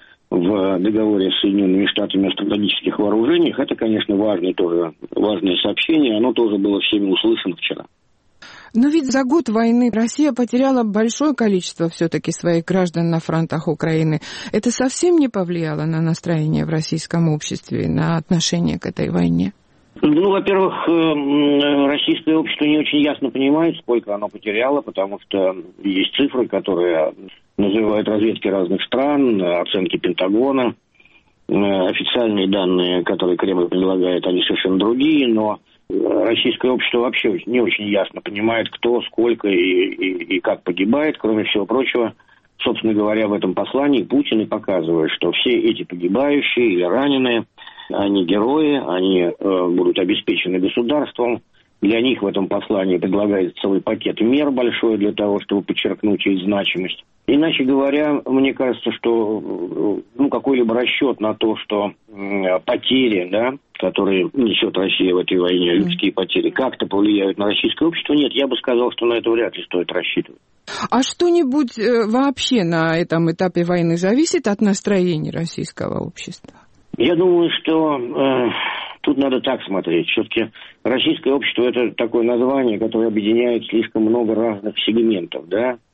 в договоре с Соединенными Штатами о стратегических вооружениях. Это, конечно, важное сообщение. Оно тоже было всеми услышано вчера. Но ведь за год войны Россия потеряла большое количество все-таки своих граждан на фронтах Украины. Это совсем не повлияло на настроение в российском обществе, на отношение к этой войне? Во-первых, российское общество не очень ясно понимает, сколько оно потеряло, потому что есть цифры, которые называют разведки разных стран, оценки Пентагона. Официальные данные, которые Кремль предлагает, они совершенно другие, но российское общество вообще не очень ясно понимает, кто, сколько и как погибает. Кроме всего прочего, собственно говоря, в этом послании Путин и показывает, что все эти погибающие или раненые, они герои, они будут обеспечены государством. Для них в этом послании предлагается целый пакет мер большой для того, чтобы подчеркнуть их значимость. Иначе говоря, мне кажется, что какой-либо расчет на то, что потери, которые несет Россия в этой войне, людские потери, как-то повлияют на российское общество, нет, я бы сказал, что на это вряд ли стоит рассчитывать. А что-нибудь вообще на этом этапе войны зависит от настроения российского общества? Я думаю, что тут надо так смотреть. Все-таки российское общество – это такое название, которое объединяет слишком много разных сегментов,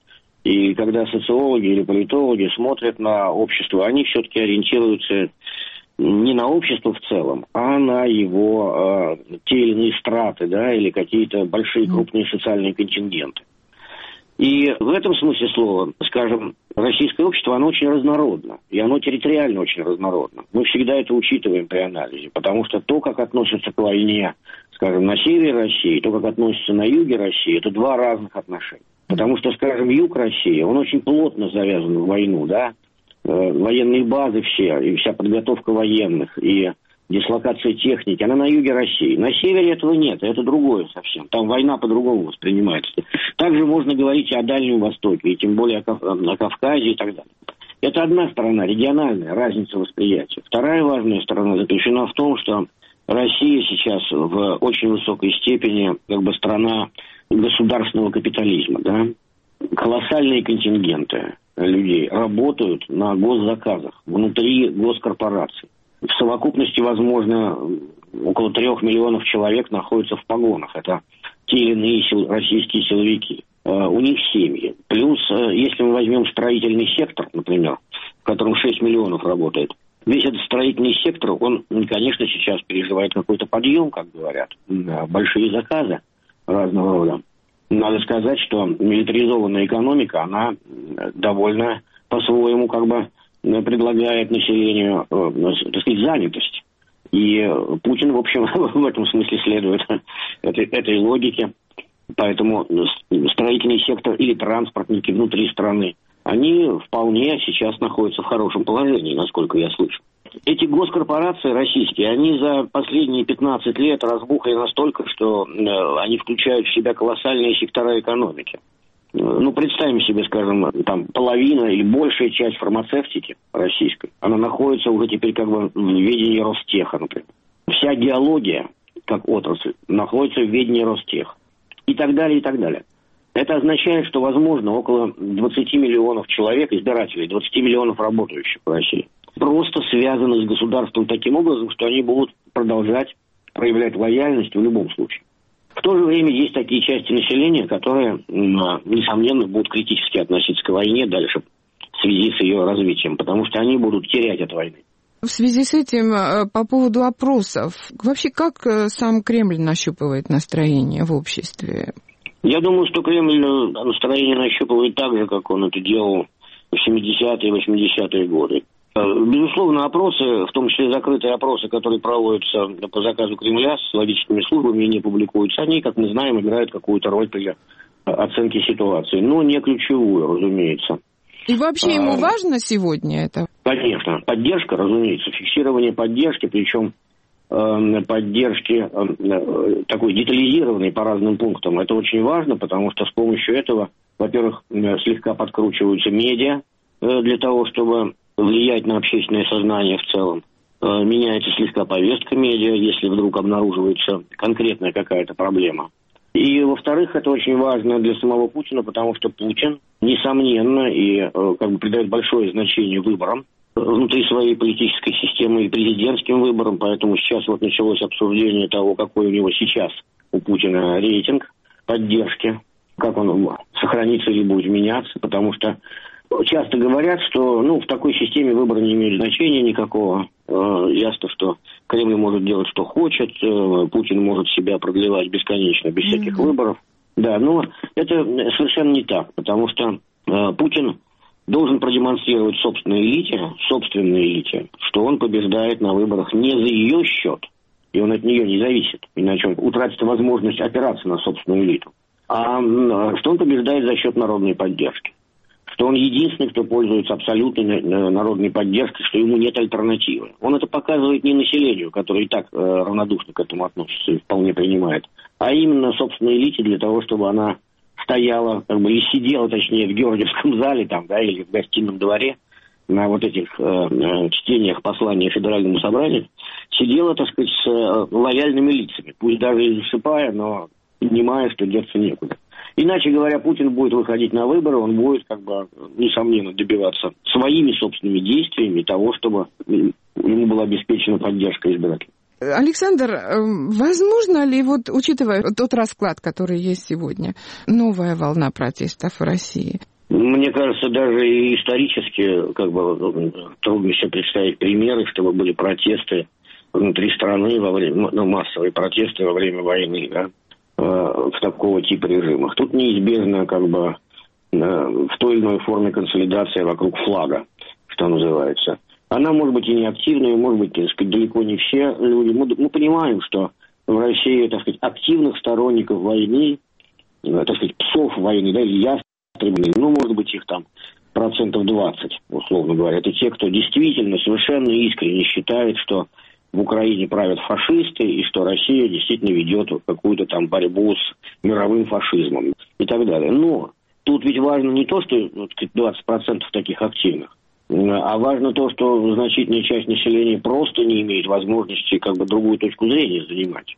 И когда социологи или политологи смотрят на общество, они все-таки ориентируются не на общество в целом, а на его те или иные страты, или какие-то большие крупные социальные контингенты. И в этом смысле слова, скажем, российское общество, оно очень разнородно, и оно территориально очень разнородно. Мы всегда это учитываем при анализе, потому что то, как относятся к войне, скажем, на севере России, то, как относятся на юге России, это два разных отношения. Потому что, скажем, юг России, он очень плотно завязан в войну, военные базы все, и вся подготовка военных, и дислокация техники, она на юге России. На севере этого нет, это другое совсем. Там война по-другому воспринимается. Также можно говорить и о Дальнем Востоке, и тем более о Кавказе и так далее. Это одна сторона, региональная разница восприятия. Вторая важная сторона заключена в том, что Россия сейчас в очень высокой степени как бы страна государственного капитализма, да? Колоссальные контингенты людей работают на госзаказах внутри госкорпораций. В совокупности, возможно, около 3 миллионов человек находятся в погонах. Это те или иные российские силовики. У них семьи. Плюс, если мы возьмем строительный сектор, например, в котором 6 миллионов работает, весь этот строительный сектор, он, конечно, сейчас переживает какой-то подъем, как говорят, большие заказы разного рода. Надо сказать, что милитаризованная экономика, она довольно по-своему как бы предлагает населению, так сказать, занятость. И Путин, в общем, в этом смысле следует этой логике. Поэтому строительный сектор или транспортники внутри страны, они вполне сейчас находятся в хорошем положении, насколько я слышу. Эти госкорпорации российские, они за последние 15 лет разбухли настолько, что они включают в себя колоссальные сектора экономики. Ну, представим себе, скажем, там половина или большая часть фармацевтики российской, она находится уже теперь как бы в ведении Ростеха, например. Вся геология, как отрасль, находится в ведении Ростеха. И так далее, и так далее. Это означает, что, возможно, около 20 миллионов человек, избирателей, 20 миллионов работающих в России, просто связаны с государством таким образом, что они будут продолжать проявлять лояльность в любом случае. В то же время есть такие части населения, которые, несомненно, будут критически относиться к войне дальше в связи с ее развитием, потому что они будут терять от войны. В связи с этим, по поводу опросов, вообще как сам Кремль нащупывает настроение в обществе? Я думаю, что Кремль настроение нащупывает так же, как он это делал в 70-е и 80-е годы. Безусловно, опросы, в том числе закрытые опросы, которые проводятся по заказу Кремля с логическими службами и не публикуются, они, как мы знаем, играют какую-то роль при оценке ситуации, но не ключевую, разумеется. И вообще ему важно сегодня это? Конечно. Поддержка, разумеется, фиксирование поддержки, причем поддержки такой детализированной по разным пунктам. Это очень важно, потому что с помощью этого, во-первых, слегка подкручиваются медиа для того, чтобы влиять на общественное сознание в целом. Меняется слегка повестка медиа, если вдруг обнаруживается конкретная какая-то проблема. И, во-вторых, это очень важно для самого Путина, потому что Путин, несомненно, и как бы придает большое значение выборам внутри своей политической системы и президентским выборам, поэтому сейчас вот началось обсуждение того, какой у него сейчас у Путина рейтинг поддержки, как он сохранится или будет меняться, потому что часто говорят, что в такой системе выборы не имеют значения никакого. Ясно, что Кремль может делать, что хочет, Путин может себя продлевать бесконечно, без всяких выборов. Да, но это совершенно не так, потому что Путин должен продемонстрировать собственной элите, что он побеждает на выборах не за ее счет, и он от нее не зависит, иначе он утратит возможность опираться на собственную элиту, а что он побеждает за счет народной поддержки. Что он единственный, кто пользуется абсолютной народной поддержкой, что ему нет альтернативы. Он это показывает не населению, которое и так равнодушно к этому относится и вполне принимает, а именно собственной элите для того, чтобы она стояла, как бы, и сидела, точнее, в Георгиевском зале там, да, или в гостином дворе на вот этих чтениях послания Федеральному собранию, сидела, так сказать, с лояльными лицами, пусть даже и засыпая, но понимая, что деться некуда. Иначе говоря, Путин будет выходить на выборы, он будет, как бы, несомненно, добиваться своими собственными действиями того, чтобы ему была обеспечена поддержка избирателей. Александр, возможно ли, вот учитывая тот расклад, который есть сегодня, новая волна протестов в России? Мне кажется, даже и исторически как бы трудно себе представить примеры, чтобы были протесты внутри страны во время, массовые протесты во время войны, да, в такого типа режимах. Тут неизбежно как бы в той или иной форме консолидация вокруг флага, что называется. Она может быть и не активная, может быть, так сказать, далеко не все люди. Мы понимаем, что в России, так сказать, активных сторонников войны, так сказать, псов войны, да, или ястребов, может быть, их там 20%, условно говоря. Это те, кто действительно совершенно искренне считает, что в Украине правят фашисты, и что Россия действительно ведет какую-то там борьбу с мировым фашизмом и так далее. Но тут ведь важно не то, что 20% таких активных. А важно то, что значительная часть населения просто не имеет возможности другую точку зрения занимать.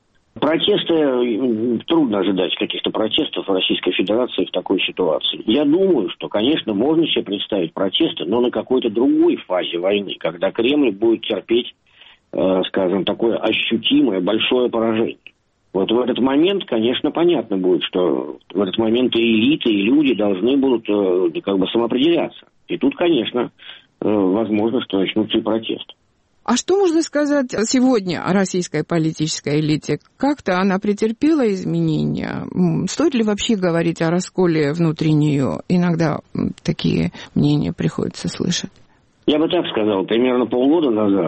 Протесты, трудно ожидать каких-то протестов в Российской Федерации в такой ситуации. Я думаю, что, конечно, можно себе представить протесты, но на какой-то другой фазе войны, когда Кремль будет терпеть, скажем, такое ощутимое большое поражение. Вот в этот момент, конечно, понятно будет, что в этот момент и элиты, и люди должны будут самоопределяться. И тут, конечно, возможно, что начнутся и протесты. А что можно сказать сегодня о российской политической элите? Как-то она претерпела изменения? Стоит ли вообще говорить о расколе внутри нее? Иногда такие мнения приходится слышать. Я бы так сказал, примерно полгода назад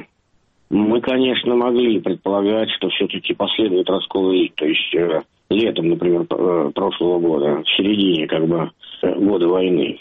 мы, конечно, могли предполагать, что все-таки последует раскол элит. То есть летом, например, прошлого года, в середине года войны.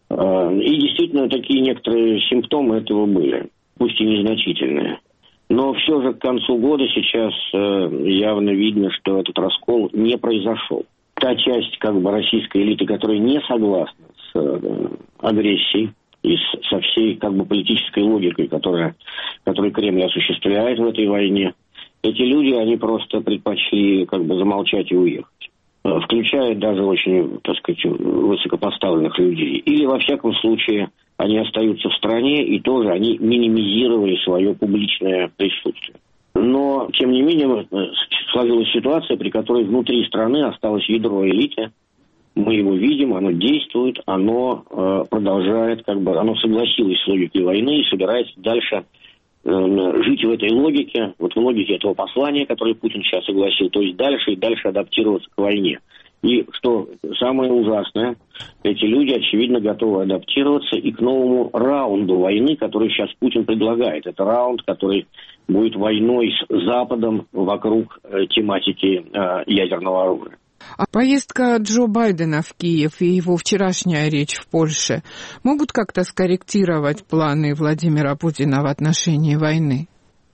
И действительно такие некоторые симптомы этого были. Пусть и незначительные. Но все же к концу года сейчас явно видно, что этот раскол не произошел. Та часть российской элиты, которая не согласна с агрессией и со всей политической логикой, которую Кремль осуществляет в этой войне, эти люди, они просто предпочли замолчать и уехать. Включая даже очень, высокопоставленных людей. Или, во всяком случае, они остаются в стране, и тоже они минимизировали свое публичное присутствие. Но, тем не менее, сложилась ситуация, при которой внутри страны осталось ядро элиты. Мы его видим, оно действует, оно продолжает, оно согласилось с логикой войны и собирается дальше жить в этой логике, в логике этого послания, которое Путин сейчас огласил, то есть дальше и дальше адаптироваться к войне. И что самое ужасное, эти люди, очевидно, готовы адаптироваться и к новому раунду войны, который сейчас Путин предлагает. Это раунд, который будет войной с Западом вокруг тематики ядерного оружия. А поездка Джо Байдена в Киев и его вчерашняя речь в Польше могут как-то скорректировать планы Владимира Путина в отношении войны?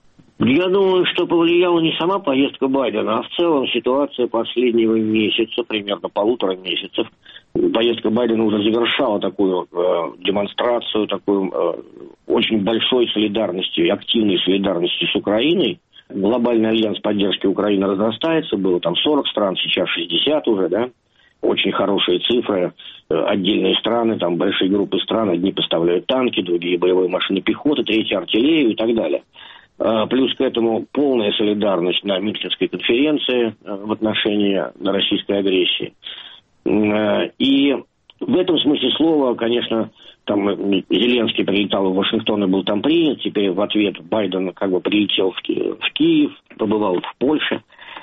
Я думаю, что повлияла не сама поездка Байдена, а в целом ситуация последнего месяца, примерно 1,5 месяцев. Поездка Байдена уже завершала такую демонстрацию, такую очень большой солидарности, активной солидарности с Украиной. Глобальный альянс поддержки Украины разрастается, было там 40 стран, сейчас 60 уже, да. Очень хорошие цифры, отдельные страны, там большие группы стран, одни поставляют танки, другие боевые машины пехоты, третьи артиллерию и так далее. Плюс к этому полная солидарность на Мюнхенской конференции в отношении российской агрессии. И в этом смысле слова, конечно, там Зеленский прилетал в Вашингтон и был там принят, теперь в ответ Байден прилетел в Киев, побывал в Польше.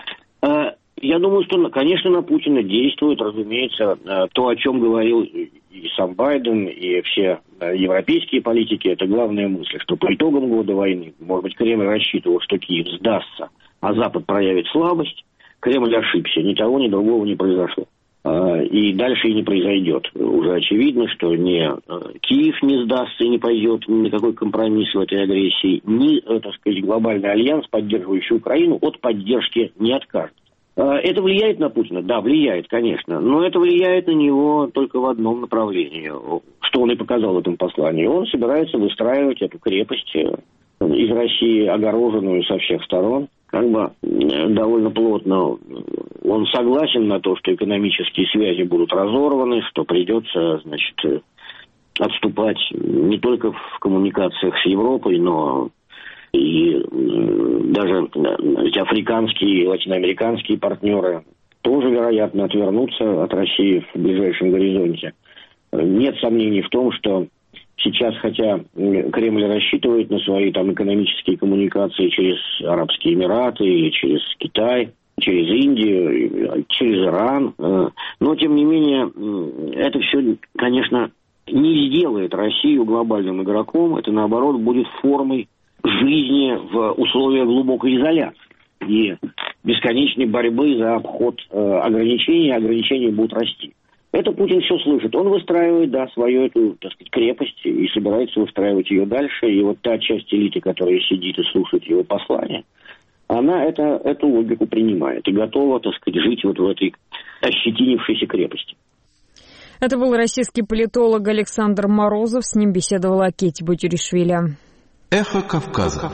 Я думаю, что, конечно, на Путина действует, разумеется, то, о чем говорил и сам Байден, и все европейские политики, это главная мысль, что по итогам года войны, может быть, Кремль рассчитывал, что Киев сдастся, а Запад проявит слабость. Кремль ошибся, ни того, ни другого не произошло. И дальше и не произойдет. Уже очевидно, что ни Киев не сдастся и не пойдет ни на какой компромисс в этой агрессии, ни, глобальный альянс, поддерживающий Украину, от поддержки не откажет. Это влияет на Путина? Да, влияет, конечно. Но это влияет на него только в одном направлении, что он и показал в этом послании. Он собирается выстраивать эту крепость из России, огороженную со всех сторон, довольно плотно. Он согласен на то, что экономические связи будут разорваны, что придется, отступать не только в коммуникациях с Европой, но и даже эти африканские и латиноамериканские партнеры тоже, вероятно, отвернутся от России в ближайшем горизонте. Нет сомнений в том, что сейчас, хотя Кремль рассчитывает на свои экономические коммуникации через Арабские Эмираты или через Китай, через Индию, через Иран, но, тем не менее, это все, конечно, не сделает Россию глобальным игроком, это, наоборот, будет формой жизни в условиях глубокой изоляции и бесконечной борьбы за обход ограничений, ограничения будут расти. Это Путин все слышит. Он выстраивает, свою эту, крепость и собирается выстраивать ее дальше. И вот та часть элиты, которая сидит и слушает его послание, она эту логику принимает и готова, жить в этой ощетинившейся крепости. Это был российский политолог Александр Морозов. С ним беседовала Кетти Бутюришвили. Эхо Кавказа.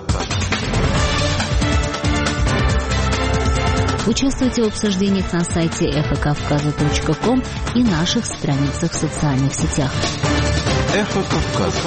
Участвуйте в обсуждениях на сайте эхокавказа.ком и наших страницах в социальных сетях. Эхо Кавказа.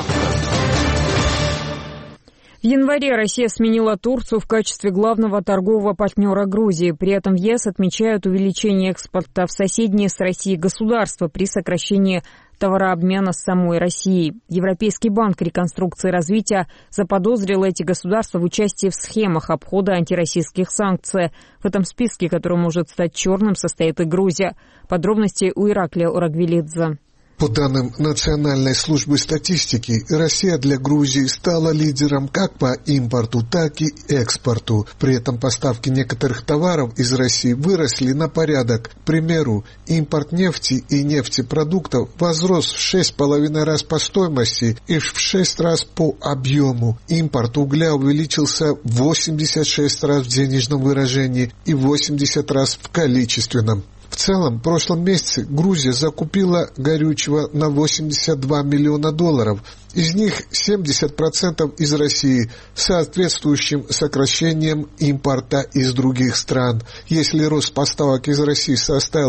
В январе Россия сменила Турцию в качестве главного торгового партнера Грузии. При этом в ЕС отмечают увеличение экспорта в соседние с Россией государства при сокращении товарообмена с самой Россией. Европейский банк реконструкции и развития заподозрил эти государства в участии в схемах обхода антироссийских санкций. В этом списке, который может стать черным, состоит и Грузия. Подробности у Ираклия Урагвелидзе. По данным Национальной службы статистики, Россия для Грузии стала лидером как по импорту, так и экспорту. При этом поставки некоторых товаров из России выросли на порядок. К примеру, импорт нефти и нефтепродуктов возрос в 6,5 раз по стоимости и в 6 раз по объему. Импорт угля увеличился в 86 раз в денежном выражении и 80 раз в количественном. В целом, в прошлом месяце Грузия закупила горючего на $82 миллиона. Из них 70% из России, с соответствующим сокращением импорта из других стран. Если рост поставок из России составил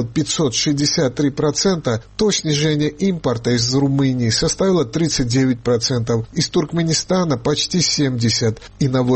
563%, то снижение импорта из Румынии составило 39%, из Туркменистана почти 70%, и на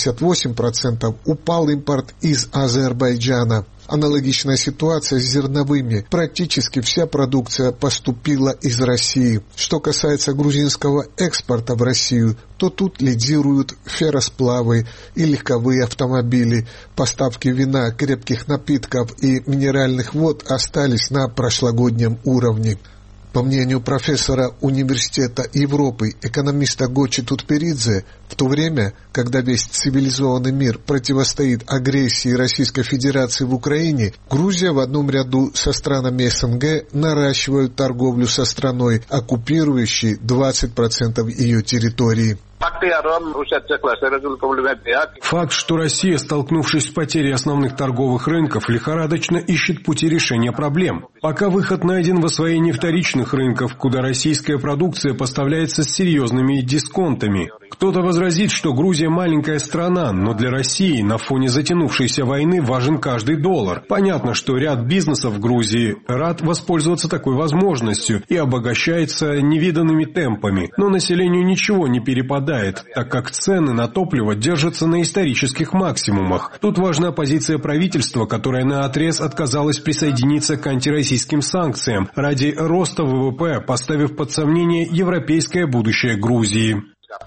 88% упал импорт из Азербайджана. Аналогичная ситуация с зерновыми. Практически вся продукция поступила из России. Что касается грузинского экспорта в Россию, то тут лидируют ферросплавы и легковые автомобили. Поставки вина, крепких напитков и минеральных вод остались на прошлогоднем уровне. По мнению профессора Университета Европы, экономиста Гочи Тутперидзе, в то время, когда весь цивилизованный мир противостоит агрессии Российской Федерации в Украине, Грузия в одном ряду со странами СНГ наращивает торговлю со страной, оккупирующей 20% ее территории. Факт, что Россия, столкнувшись с потерей основных торговых рынков, лихорадочно ищет пути решения проблем. Пока выход найден в освоении вторичных рынков, куда российская продукция поставляется с серьезными дисконтами. Кто-то возразит, что Грузия маленькая страна, но для России на фоне затянувшейся войны важен каждый доллар. Понятно, что ряд бизнесов в Грузии рад воспользоваться такой возможностью и обогащается невиданными темпами, но населению ничего не перепадает, так как цены на топливо держатся на исторических максимумах. Тут важна позиция правительства, которое наотрез отказалось присоединиться к антироссийским санкциям ради роста ВВП, поставив под сомнение европейское будущее Грузии.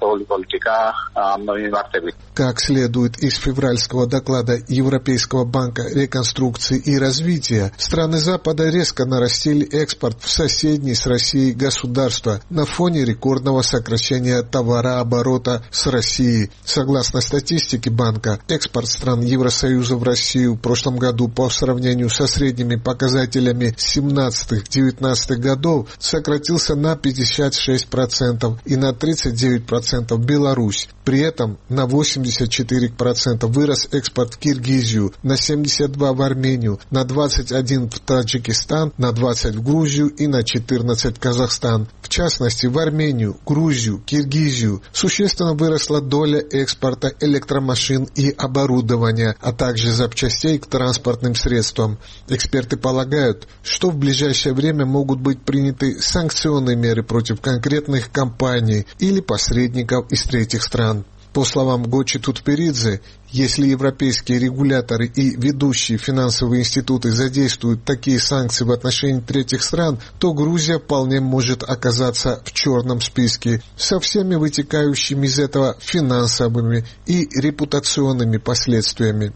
Как следует из февральского доклада Европейского банка реконструкции и развития, страны Запада резко нарастили экспорт в соседние с Россией государства на фоне рекордного сокращения товарооборота с Россией. Согласно статистике банка, экспорт стран Евросоюза в Россию в прошлом году по сравнению со средними показателями 17-19 годов сократился на 56% и на 39% в Беларусь. При этом на 84% вырос экспорт в Киргизию, на 72% в Армению, на 21% в Таджикистан, на 20% в Грузию и на 14% в Казахстан. В частности, в Армению, Грузию, Киргизию существенно выросла доля экспорта электромашин и оборудования, а также запчастей к транспортным средствам. Эксперты полагают, что в ближайшее время могут быть приняты санкционные меры против конкретных компаний или посредников из третьих стран. По словам Гочи Тутперидзе, если европейские регуляторы и ведущие финансовые институты задействуют такие санкции в отношении третьих стран, то Грузия вполне может оказаться в черном списке со всеми вытекающими из этого финансовыми и репутационными последствиями.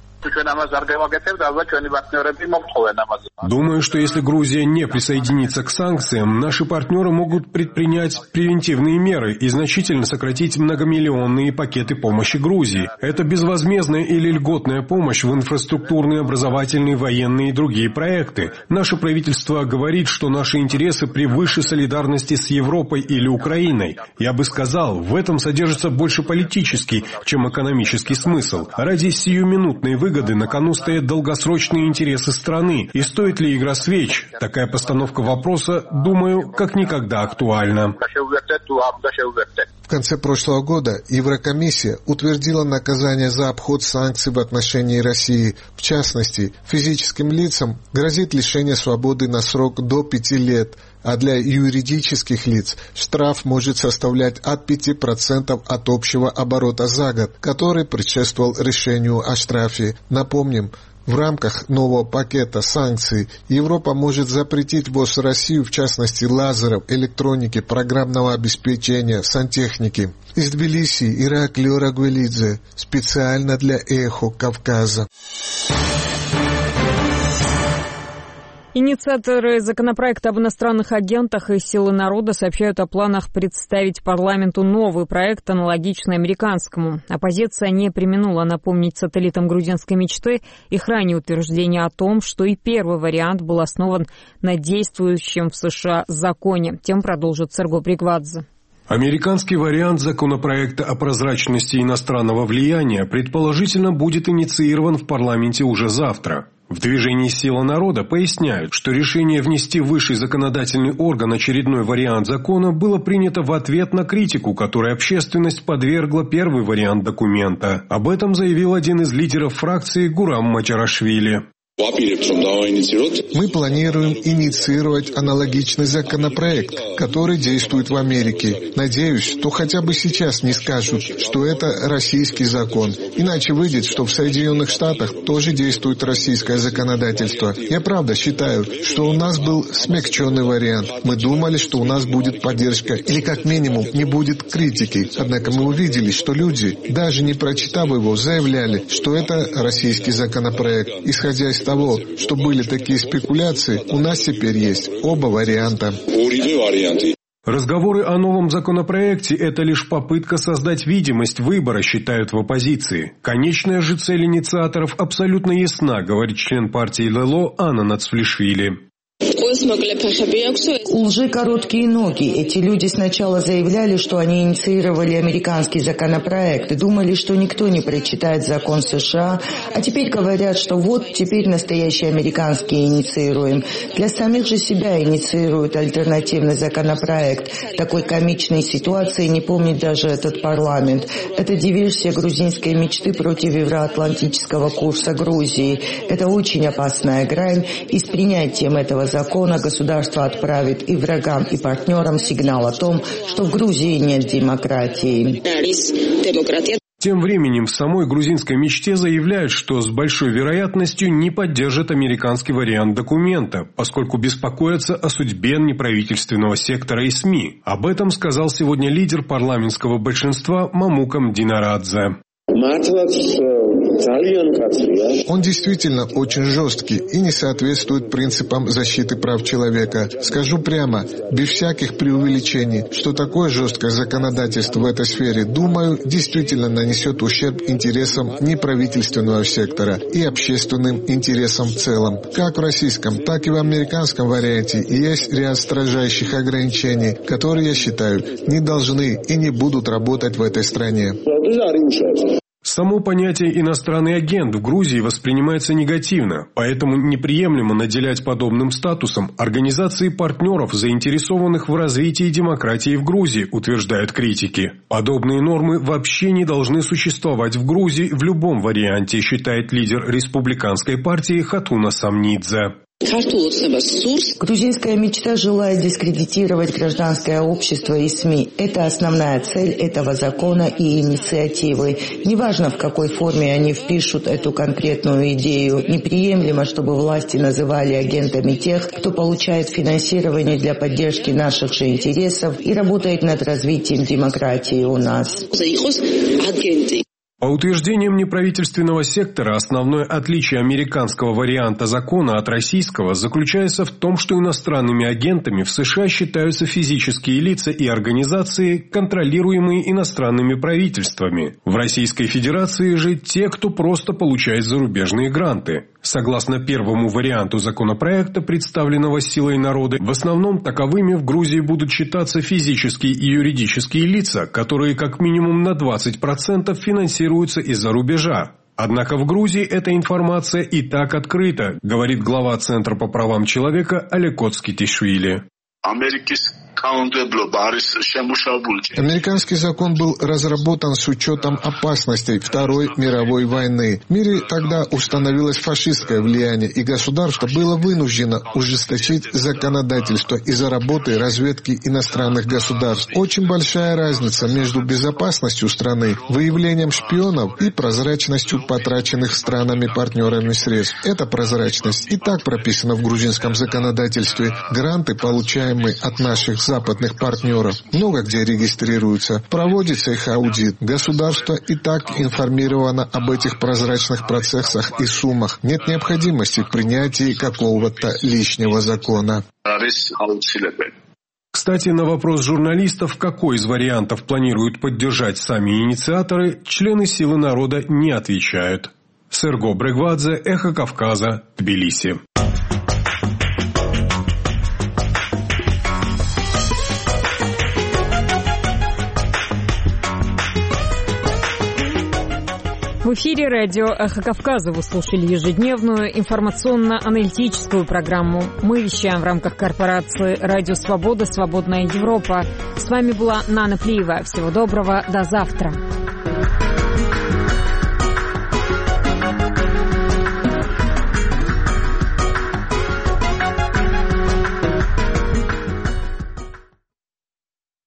Думаю, что если Грузия не присоединится к санкциям, наши партнеры могут предпринять превентивные меры и значительно сократить многомиллионные пакеты помощи Грузии. Это безвозмездная или льготная помощь в инфраструктурные, образовательные, военные и другие проекты. Наше правительство говорит, что наши интересы превыше солидарности с Европой или Украиной. Я бы сказал, в этом содержится больше политический, чем экономический смысл. Ради сиюминутной выгоды выгоды, на кону стоят долгосрочные интересы страны. И стоит ли игра свеч? Такая постановка вопроса, думаю, как никогда актуальна. В конце прошлого года Еврокомиссия утвердила наказание за обход санкций в отношении России. В частности, физическим лицам грозит лишение свободы на срок до 5 лет, а для юридических лиц штраф может составлять от 5% от общего оборота за год, который предшествовал решению о штрафе. Напомним, в рамках нового пакета санкций Европа может запретить ввоз в Россию, в частности, лазеров, электроники, программного обеспечения, сантехники. Из Тбилиси Ираклий Рагвелидзе, специально для «Эхо Кавказа». Инициаторы законопроекта об иностранных агентах и «Силы народа» сообщают о планах представить парламенту новый проект, аналогичный американскому. Оппозиция не преминула напомнить сателлитам грузинской мечты их раннее утверждение о том, что и первый вариант был основан на действующем в США законе. Тем продолжит Серго Пригвадзе. Американский вариант законопроекта о прозрачности иностранного влияния предположительно будет инициирован в парламенте уже завтра. В движении «Сила народа» поясняют, что решение внести в высший законодательный орган очередной вариант закона было принято в ответ на критику, которой общественность подвергла первый вариант документа. Об этом заявил один из лидеров фракции Гурам Мачарашвили. Мы планируем инициировать аналогичный законопроект, который действует в Америке. Надеюсь, что хотя бы сейчас не скажут, что это российский закон. Иначе выйдет, что в Соединенных Штатах тоже действует российское законодательство. Я правда считаю, что у нас был смягченный вариант. Мы думали, что у нас будет поддержка или как минимум не будет критики. Однако мы увидели, что люди, даже не прочитав его, заявляли, что это российский законопроект. Исходя из того, что были такие спекуляции, у нас теперь есть оба варианта. Разговоры о новом законопроекте – это лишь попытка создать видимость выбора, считают в оппозиции. Конечная же цель инициаторов абсолютно ясна, говорит член партии ЛЛО Анна Нацфлишвили. У лжи короткие ноги. Эти люди сначала заявляли, что они инициировали американский законопроект и думали, что никто не прочитает закон США, а теперь говорят, что вот теперь настоящий американский инициируем. Для самих же себя инициируют альтернативный законопроект. Такой комичной ситуации не помнит даже этот парламент. Это диверсия грузинской мечты против евроатлантического курса Грузии. Это очень опасная грань, и с принятием этого закона государство отправит и врагам, и партнерам сигнал о том, что в Грузии нет демократии. Тем временем в самой грузинской мечте заявляют, что с большой вероятностью не поддержат американский вариант документа, поскольку беспокоятся о судьбе неправительственного сектора и СМИ. Об этом сказал сегодня лидер парламентского большинства Мамукам Динарадзе. Он действительно очень жесткий и не соответствует принципам защиты прав человека. Скажу прямо, без всяких преувеличений, что такое жесткое законодательство в этой сфере, думаю, действительно нанесет ущерб интересам неправительственного сектора и общественным интересам в целом. Как в российском, так и в американском варианте есть ряд строжайших ограничений, которые, я считаю, не должны и не будут работать в этой стране. Само понятие «иностранный агент» в Грузии воспринимается негативно, поэтому неприемлемо наделять подобным статусом организации партнеров, заинтересованных в развитии демократии в Грузии, утверждают критики. Подобные нормы вообще не должны существовать в Грузии в любом варианте, считает лидер республиканской партии Хатуна Самнидзе. Грузинская мечта желает дискредитировать гражданское общество и СМИ. Это основная цель этого закона и инициативы. Неважно, в какой форме они впишут эту конкретную идею. Неприемлемо, чтобы власти называли агентами тех, кто получает финансирование для поддержки наших же интересов и работает над развитием демократии у нас. По утверждениям неправительственного сектора, основное отличие американского варианта закона от российского заключается в том, что иностранными агентами в США считаются физические лица и организации, контролируемые иностранными правительствами. В Российской Федерации же те, кто просто получает зарубежные гранты. Согласно первому варианту законопроекта, представленного «Силой народа», в основном таковыми в Грузии будут считаться физические и юридические лица, которые как минимум на 20% финансируются из-за рубежа. Однако в Грузии эта информация и так открыта, говорит глава Центра по правам человека Олег Оцкитишвили. Американский закон был разработан с учетом опасностей Второй мировой войны. В мире тогда установилось фашистское влияние, и государство было вынуждено ужесточить законодательство из-за работы разведки иностранных государств. Очень большая разница между безопасностью страны, выявлением шпионов и прозрачностью потраченных странами-партнерами средств. Эта прозрачность и так прописана в грузинском законодательстве. Гранты, получаемые от наших западных партнеров, много где регистрируются, проводится их аудит. Государство и так информировано об этих прозрачных процессах и суммах. Нет необходимости в принятии какого-то лишнего закона. Кстати, на вопрос журналистов, какой из вариантов планируют поддержать сами инициаторы, члены «Силы народа» не отвечают. Серго Брегвадзе, Эхо Кавказа, Тбилиси. В эфире радио «Эхо Кавказа» вы слушали ежедневную информационно-аналитическую программу. Мы вещаем в рамках корпорации «Радио Свобода. Свободная Европа». С вами была Нана Плиева. Всего доброго. До завтра.